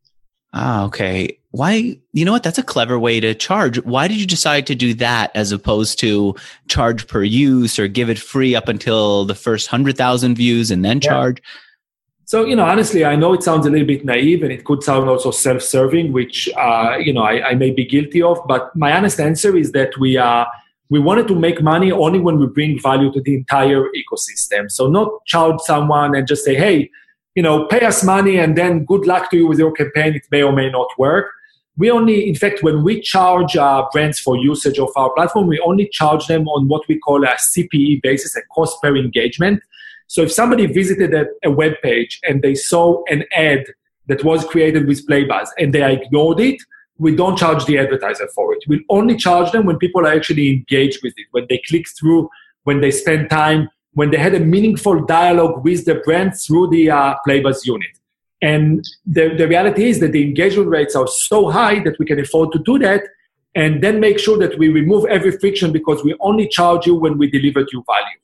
Speaker 1: Ah, okay. Why? You know what? That's a clever way to charge. Why did you decide to do that as opposed to charge per use or give it free up until the first hundred thousand views and then charge?
Speaker 2: Yeah. So, you know, honestly, I know it sounds a little bit naive and it could sound also self-serving, which, uh, you know, I, I may be guilty of. But my honest answer is that we uh, we wanted to make money only when we bring value to the entire ecosystem. So not charge someone and just say, hey, you know, pay us money and then good luck to you with your campaign. It may or may not work. We only, in fact, when we charge uh, brands for usage of our platform, we only charge them on what we call a C P E basis, a cost per engagement. So if somebody visited a, a web page and they saw an ad that was created with Playbuzz and they ignored it, we don't charge the advertiser for it. We'll only charge them when people are actually engaged with it, when they click through, when they spend time, when they had a meaningful dialogue with the brand through the uh, Playbuzz unit. And the, the reality is that the engagement rates are so high that we can afford to do that and then make sure that we remove every friction because we only charge you when we delivered you value.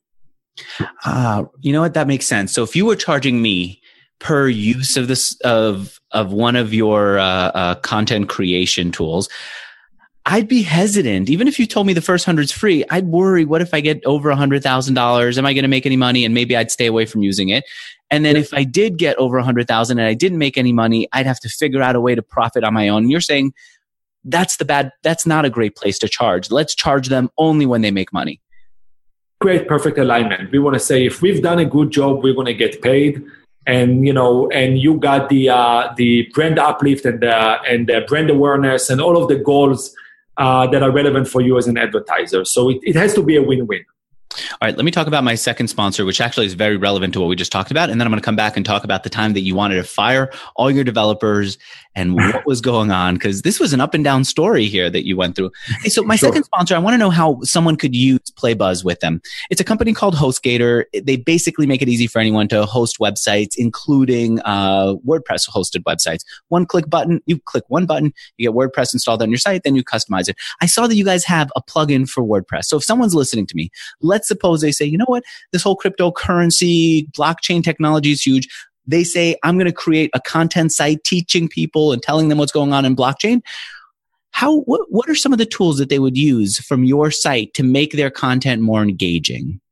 Speaker 1: Uh, you know what? That makes sense. So if you were charging me per use of this, of, of one of your uh, uh, content creation tools, I'd be hesitant. Even if you told me the first hundred's free, I'd worry, what if I get over a hundred thousand dollars? Am I going to make any money? And maybe I'd stay away from using it. And then if I did get over a hundred thousand and I didn't make any money, I'd have to figure out a way to profit on my own. And you're saying that's the bad, that's not a great place to charge. Let's charge them only when they make money.
Speaker 2: Great, perfect alignment. We want to say if we've done a good job, we're going to get paid, and you know, and you got the uh, the brand uplift and the and the brand awareness and all of the goals uh, that are relevant for you as an advertiser. So it, it has to be a win-win.
Speaker 1: All right, let me talk about my second sponsor, which actually is very relevant to what we just talked about. And then I'm going to come back and talk about the time that you wanted to fire all your developers and what was going on, because this was an up and down story here that you went through. Hey, so my sure. second sponsor, I want to know how someone could use Playbuzz with them. It's a company called HostGator. They basically make it easy for anyone to host websites, including uh, WordPress hosted websites. One click button, you click one button, you get WordPress installed on your site, then you customize it. I saw that you guys have a plugin for WordPress. So if someone's listening to me, let's suppose they say, you know what, this whole cryptocurrency, blockchain technology is huge. They say, I'm going to create a content site teaching people and telling them what's going on in blockchain. How, what, what are some of the tools that they would use from your site to make their content more engaging?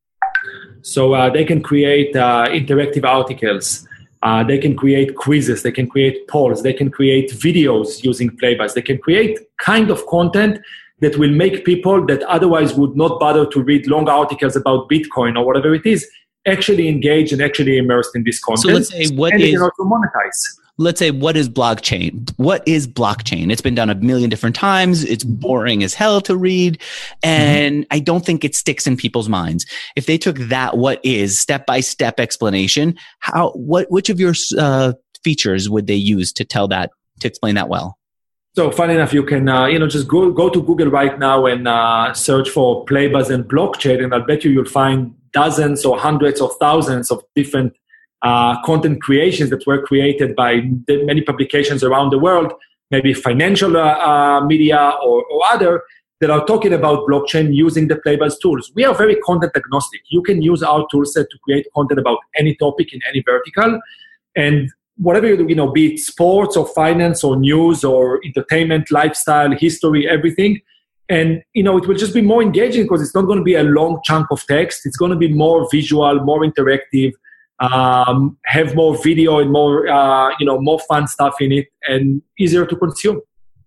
Speaker 2: So uh, they can create uh, interactive articles. Uh, they can create quizzes. They can create polls. They can create videos using Playbuzz. They can create kind of content that will make people that otherwise would not bother to read long articles about Bitcoin or whatever it is actually engage and actually immersed in this content.
Speaker 1: So let's say what
Speaker 2: and
Speaker 1: is,
Speaker 2: they can also monetize.
Speaker 1: Let's say what is blockchain? What is blockchain? It's been done a million different times. It's boring as hell to read. And mm-hmm. I don't think it sticks in people's minds. If they took that, what is step-by-step explanation, how, what, which of your uh, features would they use to tell that, to explain that well?
Speaker 2: So funny enough, you can, uh, you know, just go, go to Google right now and uh, search for Playbuzz and blockchain, and I'll bet you you'll find dozens or hundreds of thousands of different uh, content creations that were created by many publications around the world, maybe financial uh, uh, media or, or other, that are talking about blockchain using the Playbuzz tools. We are very content agnostic. You can use our toolset to create content about any topic in any vertical. And whatever you do, you know, be it sports or finance or news or entertainment, lifestyle, history, everything. And, you know, it will just be more engaging because it's not going to be a long chunk of text. It's going to be more visual, more interactive, um, have more video and more, uh, you know, more fun stuff in it and easier to consume.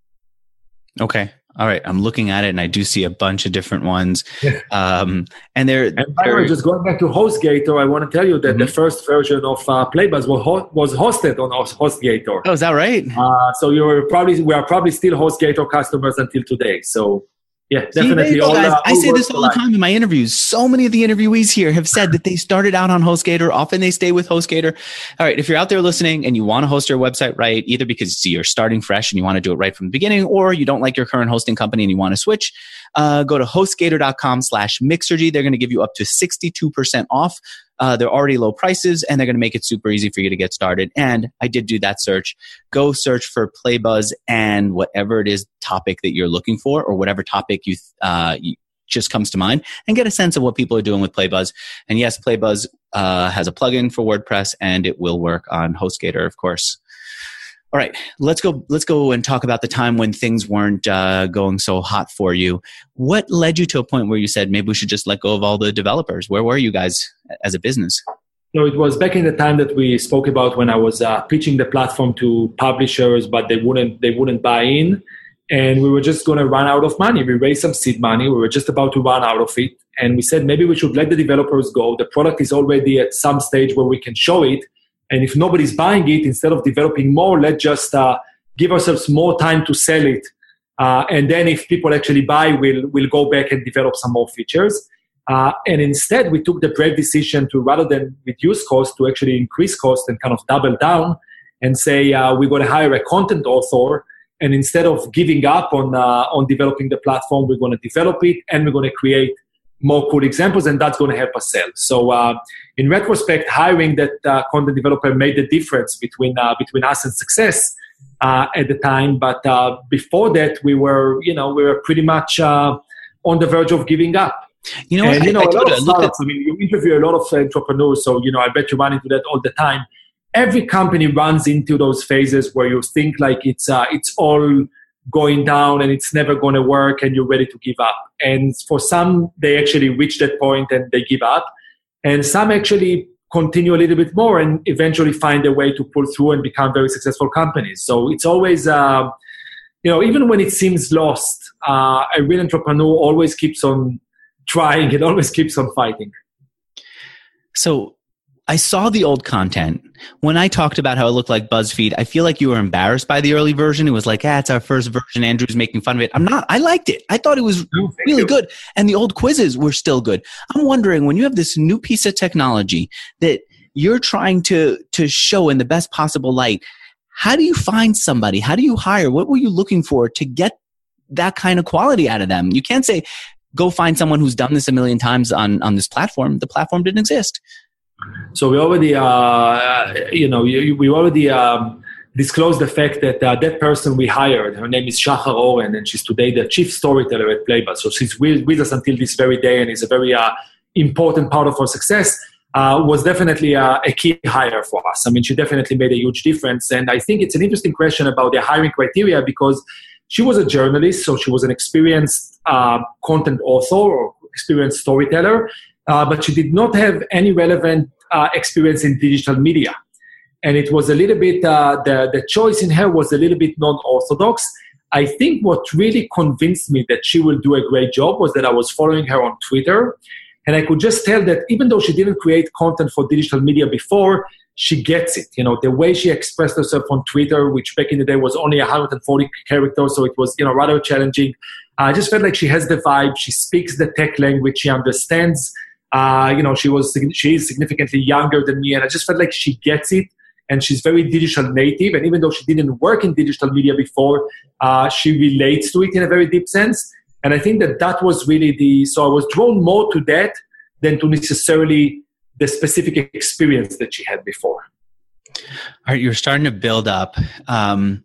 Speaker 1: Okay. All right. I'm looking at it and I do see a bunch of different ones. Um, and they're,
Speaker 2: and by the way, just going back to HostGator, I want to tell you that mm-hmm. the first version of uh, Playbuzz was, ho- was hosted on HostGator.
Speaker 1: Oh, is that right?
Speaker 2: Uh, so you were probably, we are probably still HostGator customers until today. So yeah, definitely.
Speaker 1: See,
Speaker 2: all,
Speaker 1: guys,
Speaker 2: uh,
Speaker 1: I say this all the time in my interviews. So many of the interviewees here have said that they started out on HostGator. Often they stay with HostGator. All right. If you're out there listening and you want to host your website right, either because you're starting fresh and you want to do it right from the beginning, or you don't like your current hosting company and you want to switch, uh, go to HostGator.com slash Mixergy. They're going to give you up to sixty-two percent off. Uh, they're already low prices and they're going to make it super easy for you to get started. And I did do that search. Go search for Playbuzz and whatever it is topic that you're looking for, or whatever topic you, uh, you just comes to mind, and get a sense of what people are doing with Playbuzz. And yes, Playbuzz uh, has a plugin for WordPress and it will work on HostGator, of course. All right, let's go. Let's go and talk about the time when things weren't uh, going so hot for you. What led you to a point where you said maybe we should just let go of all the developers? Where were you guys as a business?
Speaker 2: No, it was back in the time that we spoke about when I was uh, pitching the platform to publishers, but they wouldn't. They wouldn't buy in, and we were just going to run out of money. We raised some seed money. We were just about to run out of it, and we said maybe we should let the developers go. The product is already at some stage where we can show it. And if nobody's buying it, instead of developing more, let's just uh, give ourselves more time to sell it. Uh, and then if people actually buy, we'll, we'll go back and develop some more features. Uh, and instead, we took the brave decision to, rather than reduce cost, to actually increase cost and kind of double down and say uh, we're going to hire a content author. And instead of giving up on, uh, on developing the platform, we're going to develop it and we're going to create more cool examples, and that's going to help us sell. So uh, in retrospect, hiring that uh, content developer made the difference between uh, between us and success uh, at the time. But uh, before that, we were, you know, we were pretty much uh, on the verge of giving up.
Speaker 1: You know,
Speaker 2: and,
Speaker 1: I,
Speaker 2: you know,
Speaker 1: I,
Speaker 2: a lot
Speaker 1: I,
Speaker 2: of startups. I mean, you interview a lot of entrepreneurs, so you know, I bet you run into that all the time. Every company runs into those phases where you think like it's uh, it's all going down and it's never going to work and you're ready to give up. And for some, they actually reach that point and they give up. And some actually continue a little bit more and eventually find a way to pull through and become very successful companies. So it's always, uh, you know, even when it seems lost, uh, a real entrepreneur always keeps on trying and always keeps on fighting.
Speaker 1: So I saw the old content. When I talked about how it looked like BuzzFeed, I feel like you were embarrassed by the early version. It was like, ah, it's our first version. Andrew's making fun of it. I'm not. I liked it. I thought it was
Speaker 2: oh,
Speaker 1: really
Speaker 2: you.
Speaker 1: good. And the old quizzes were still good. I'm wondering, when you have this new piece of technology that you're trying to, to show in the best possible light, how do you find somebody? How do you hire? What were you looking for to get that kind of quality out of them? You can't say, go find someone who's done this a million times on, on this platform. The platform didn't exist.
Speaker 2: So we already, uh, you know, we already um, disclosed the fact that uh, that person we hired, her name is Shachar Oren, and she's today the chief storyteller at Playbuzz. So she's with, with us until this very day and is a very uh, important part of our success. Uh, was definitely uh, a key hire for us. I mean, she definitely made a huge difference. And I think it's an interesting question about the hiring criteria because she was a journalist, so she was an experienced uh, content author or experienced storyteller. Uh, but she did not have any relevant uh, experience in digital media. And it was a little bit, uh, the, the choice in her was a little bit non-orthodox. I think what really convinced me that she will do a great job was that I was following her on Twitter. And I could just tell that even though she didn't create content for digital media before, she gets it. You know, the way she expressed herself on Twitter, which back in the day was only one hundred forty characters, so it was, you know, rather challenging. I just felt like she has the vibe. She speaks the tech language. She understands. Uh, you know, she was she is significantly younger than me, and I just felt like she gets it, and she's very digital native. And even though she didn't work in digital media before, uh, she relates to it in a very deep sense. And I think that that was really the so I was drawn more to that than to necessarily the specific experience that she had before.
Speaker 1: All right, you're starting to build up. Um,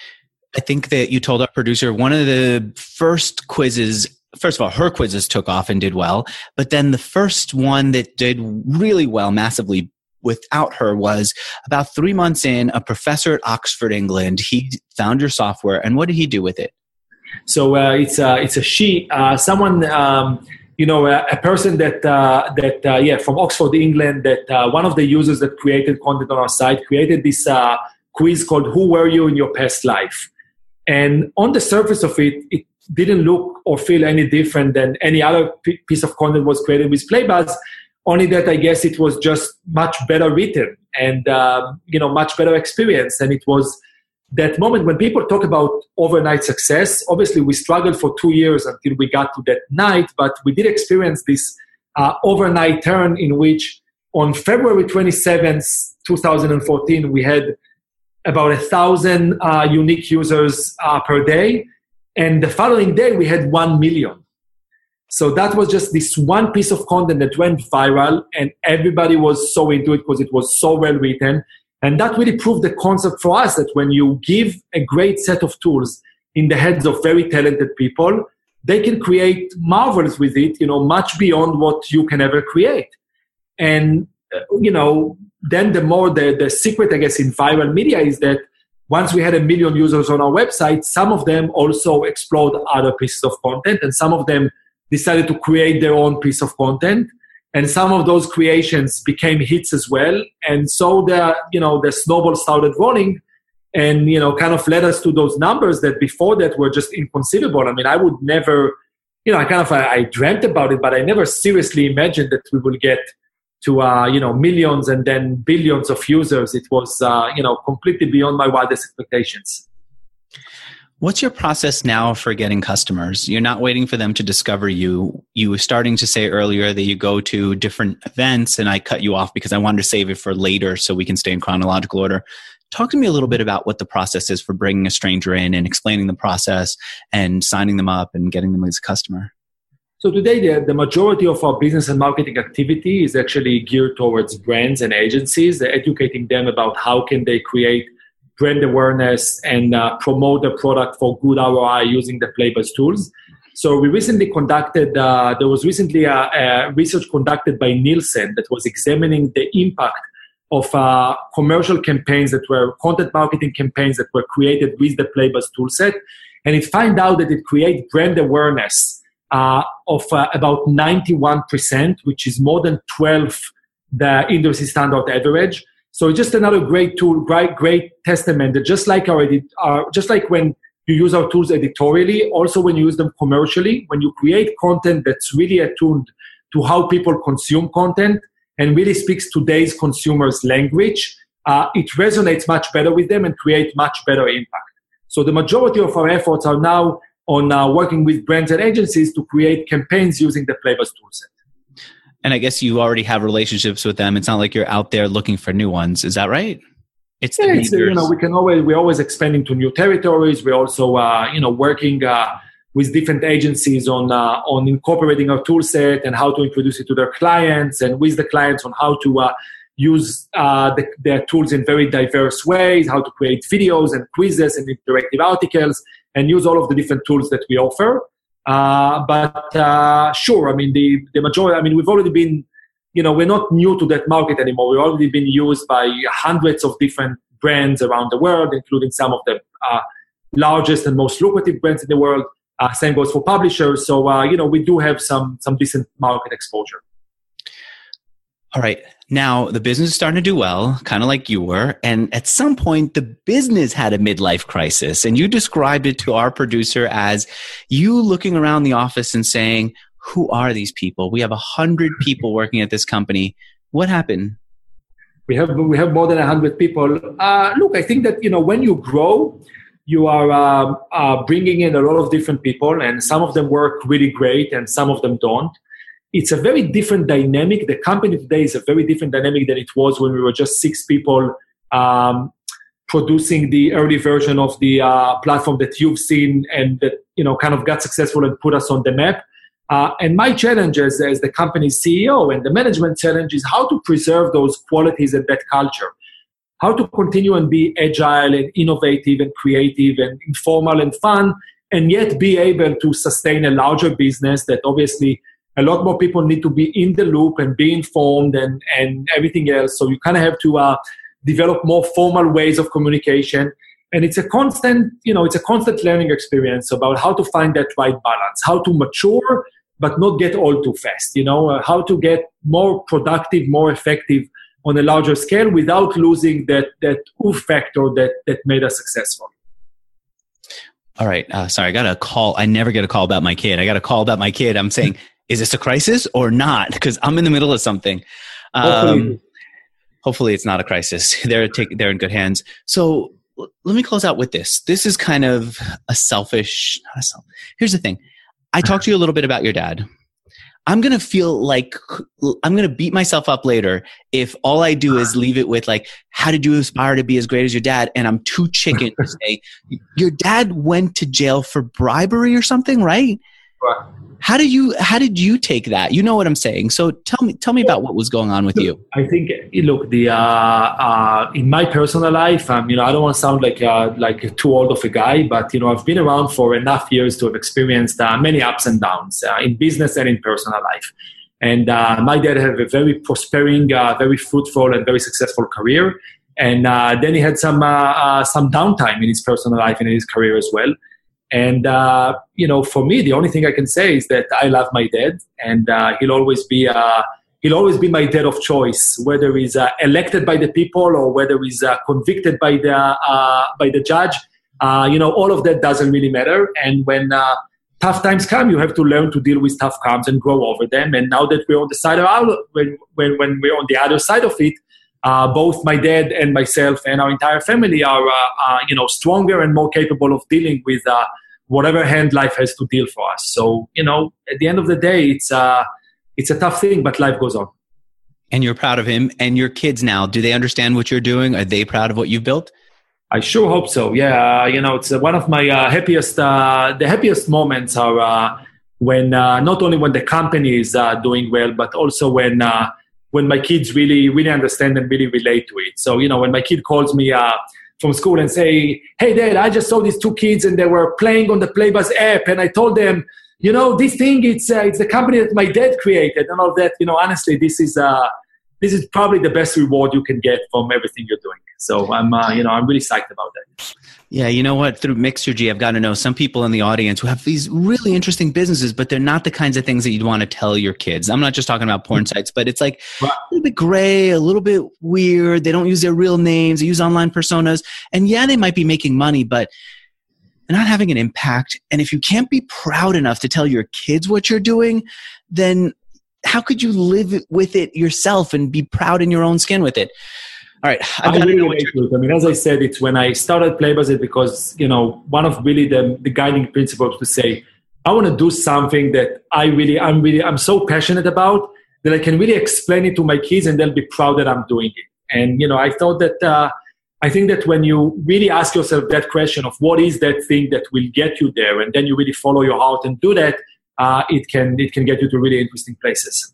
Speaker 1: I think that you told our producer one of the first quizzes, first of all, her quizzes took off and did well. But then the first one that did really well, massively without her, was about three months in, a professor at Oxford, England. He found your software. And what did he do with it?
Speaker 2: So uh, it's, a, it's a she, uh, someone, um, you know, a, a person that, uh, that uh, yeah, from Oxford, England, that uh, one of the users that created content on our site created this uh, quiz called Who Were You in Your Past Life? And on the surface of it, it didn't look or feel any different than any other p- piece of content was created with Playbuzz, only that I guess it was just much better written and, um, you know, much better experience. And it was that moment when people talk about overnight success. Obviously, we struggled for two years until we got to that night, but we did experience this uh, overnight turn in which on February twenty-seventh, twenty fourteen, we had about a thousand uh, unique users uh, per day. And the following day, we had one million. So that was just this one piece of content that went viral, and everybody was so into it because it was so well written. And that really proved the concept for us that when you give a great set of tools in the heads of very talented people, they can create marvels with it, you know, much beyond what you can ever create. And, uh, you know, then the more the, the secret, I guess, in viral media is that once we had a million users on our website, some of them also explored other pieces of content, and some of them decided to create their own piece of content. And some of those creations became hits as well. And so the, you know, the snowball started rolling and, you know, kind of led us to those numbers that before that were just inconceivable. I mean, I would never, you know, I kind of, I, I dreamt about it, but I never seriously imagined that we will get to, uh, you know, millions and then billions of users. It was, uh, you know, completely beyond my wildest expectations.
Speaker 1: What's your process now for getting customers? You're not waiting for them to discover you. You were starting to say earlier that you go to different events, and I cut you off because I wanted to save it for later so we can stay in chronological order. Talk to me a little bit about what the process is for bringing a stranger in and explaining the process and signing them up and getting them as a customer.
Speaker 2: So today, the, the majority of our business and marketing activity is actually geared towards brands and agencies, educating them about how can they create brand awareness and uh, promote the product for good R O I using the Playbuzz tools. So we recently conducted, uh, there was recently a, a research conducted by Nielsen that was examining the impact of uh, commercial campaigns that were content marketing campaigns that were created with the Playbuzz toolset. And it found out that it created brand awareness uh, of uh, about ninety-one percent, which is more than twelve the industry standard average. So just another great tool, great, great testament that just like our, edit, our, just like when you use our tools editorially, also when you use them commercially, when you create content that's really attuned to how people consume content and really speaks today's consumers' language, uh, it resonates much better with them and creates much better impact. So the majority of our efforts are now on uh, working with brands and agencies to create campaigns using the Playbuzz toolset.
Speaker 1: And I guess you already have relationships with them. It's not like you're out there looking for new ones. Is that right? It's,
Speaker 2: yeah, it's you know, we can always, we're always expanding to new territories. We're also, uh, you know, working uh, with different agencies on, uh, on incorporating our tool set and how to introduce it to their clients, and with the clients on how to uh, use uh, the, their tools in very diverse ways, how to create videos and quizzes and interactive articles, and use all of the different tools that we offer. Uh, but uh, sure, I mean, the, the majority, I mean, we've already been, you know, we're not new to that market anymore. We've already been used by hundreds of different brands around the world, including some of the uh, largest and most lucrative brands in the world. Uh, same goes for publishers. So, uh, you know, we do have some some decent market exposure.
Speaker 1: All right. Now, the business is starting to do well, kind of like you were. And at some point, the business had a midlife crisis. And you described it to our producer as you looking around the office and saying, who are these people? We have a hundred people working at this company. What happened?
Speaker 2: We have we have more than a hundred people. Uh, look, I think that, you know, when you grow, you are um, uh, bringing in a lot of different people, and some of them work really great and some of them don't. It's a very different dynamic. The company today is a very different dynamic than it was when we were just six people um, producing the early version of the uh, platform that you've seen and that, you know, kind of got successful and put us on the map. Uh, and my challenge as, as the company's C E O and the management challenge is how to preserve those qualities and that culture. How to continue and be agile and innovative and creative and informal and fun, and yet be able to sustain a larger business that obviously a lot more people need to be in the loop and be informed and, and everything else. So you kind of have to uh, develop more formal ways of communication. And it's a constant, you know, it's a constant learning experience about how to find that right balance, how to mature, but not get old too fast, you know, uh, how to get more productive, more effective on a larger scale without losing that that oof factor that that made us successful.
Speaker 1: All right. Uh, sorry, I got a call. I never get a call about my kid. I got a call about my kid. I'm saying, is this a crisis or not? Because I'm in the middle of something. Um, hopefully. hopefully it's not a crisis. They're take, they're in good hands. So l- let me close out with this. This is kind of a selfish. Not a self, here's the thing. I talked to you a little bit about your dad. I'm going to feel like I'm going to beat myself up later if all I do is leave it with like, how did you aspire to be as great as your dad? And I'm too chicken to say, your dad went to jail for bribery or something, right?
Speaker 2: Right.
Speaker 1: How did you, how did you take that? You know what I'm saying? So tell me, tell me about what was going on with you.
Speaker 2: I think, look, the, uh, uh, in my personal life, um, you know, I don't want to sound like, uh, like too old of a guy, but, you know, I've been around for enough years to have experienced uh, many ups and downs uh, in business and in personal life. And uh, my dad had a very prospering, uh, very fruitful and very successful career. And uh, then he had some, uh, uh, some downtime in his personal life and in his career as well. And, uh, you know, for me, the only thing I can say is that I love my dad, and uh, he'll always be uh, he'll always be my dad of choice, whether he's uh, elected by the people or whether he's uh, convicted by the uh, by the judge. Uh, you know, all of that doesn't really matter. And when uh, tough times come, you have to learn to deal with tough times and grow over them. And now that we're on the side of our, when when when we're on the other side of it, uh, both my dad and myself and our entire family are uh, uh, you know stronger and more capable of dealing with Uh, whatever hand life has to deal for us. So, you know, at the end of the day, it's uh, it's a tough thing, but life goes on.
Speaker 1: And you're proud of him. And your kids now, do they understand what you're doing? Are they proud of what you've built?
Speaker 2: I sure hope so. Yeah, uh, you know, it's uh, one of my uh, happiest, uh, the happiest moments are uh, when, uh, not only when the company is uh, doing well, but also when uh, when my kids really, really understand and really relate to it. So, you know, when my kid calls me uh, from school and say, hey, Dad, I just saw these two kids and they were playing on the Playbuzz app. And I told them, you know, this thing, it's uh, it's the company that my dad created and all that. You know, honestly, this is uh, this is probably the best reward you can get from everything you're doing. So I'm, uh, you know, I'm really psyched about that.
Speaker 1: Yeah, you know what? Through Mixergy, I've got to know some people in the audience who have these really interesting businesses, but they're not the kinds of things that you'd want to tell your kids. I'm not just talking about porn sites, but it's like a little bit gray, a little bit weird. They don't use their real names. They use online personas. And yeah, they might be making money, but they're not having an impact. And if you can't be proud enough to tell your kids what you're doing, then how could you live with it yourself and be proud in your own skin with it? All right. I've
Speaker 2: I,
Speaker 1: got
Speaker 2: really
Speaker 1: to know what
Speaker 2: you're- I mean, as I said, it's when I started Playbuzz, it because, you know, one of really the, the guiding principles to say, I want to do something that I really, I'm really, I'm so passionate about that I can really explain it to my kids and they'll be proud that I'm doing it. And, you know, I thought that, uh, I think that when you really ask yourself that question of what is that thing that will get you there, and then you really follow your heart and do that, uh, it can, it can get you to really interesting places.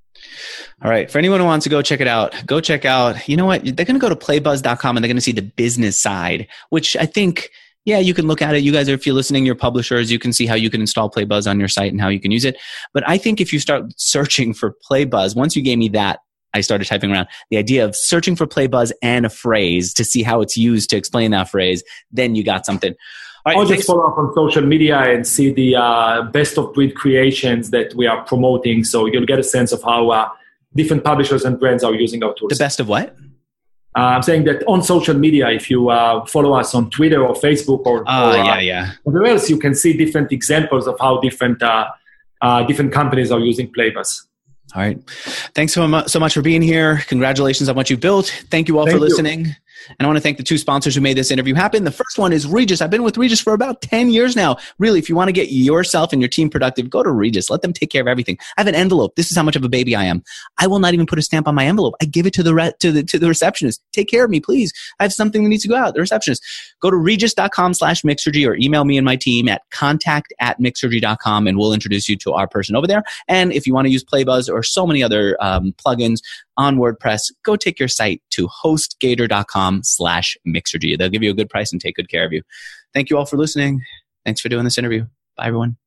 Speaker 1: All right. For anyone who wants to go check it out, go check out, you know what? They're going to go to playbuzz dot com and they're going to see the business side, which I think, yeah, you can look at it. You guys are, if you're listening, you're publishers, you can see how you can install Playbuzz on your site and how you can use it. But I think if you start searching for Playbuzz, once you gave me that, I started typing around the idea of searching for Playbuzz and a phrase to see how it's used to explain that phrase. Then you got something. All right,
Speaker 2: I'll just follow up on social media and see the uh, best of breed creations that we are promoting. So you'll get a sense of how uh, different publishers and brands are using our tools.
Speaker 1: The best of what?
Speaker 2: Uh, I'm saying that on social media, if you uh, follow us on Twitter or Facebook or,
Speaker 1: Oh,
Speaker 2: or
Speaker 1: yeah,
Speaker 2: uh,
Speaker 1: yeah.
Speaker 2: whatever else, you can see different examples of how different uh, uh, different companies are using Playbuzz.
Speaker 1: All right. Thanks so much, so much for being here. Congratulations on what you built. Thank you all
Speaker 2: Thank
Speaker 1: for
Speaker 2: you.
Speaker 1: listening. And I want to thank the two sponsors who made this interview happen. The first one is Regus. I've been with Regus for about ten years now. Really, if you want to get yourself and your team productive, go to Regus. Let them take care of everything. I have an envelope. This is how much of a baby I am. I will not even put a stamp on my envelope. I give it to the re- to the to the receptionist. Take care of me, please. I have something that needs to go out. The receptionist. Go to regus.com slash Mixergy or email me and my team at contact at Mixergy dot com, and we'll introduce you to our person over there. And if you want to use Playbuzz or so many other um, plugins on WordPress, go take your site to hostgator.com slash Mixergy. They'll give you a good price and take good care of you. Thank you all for listening. Thanks for doing this interview. Bye, everyone.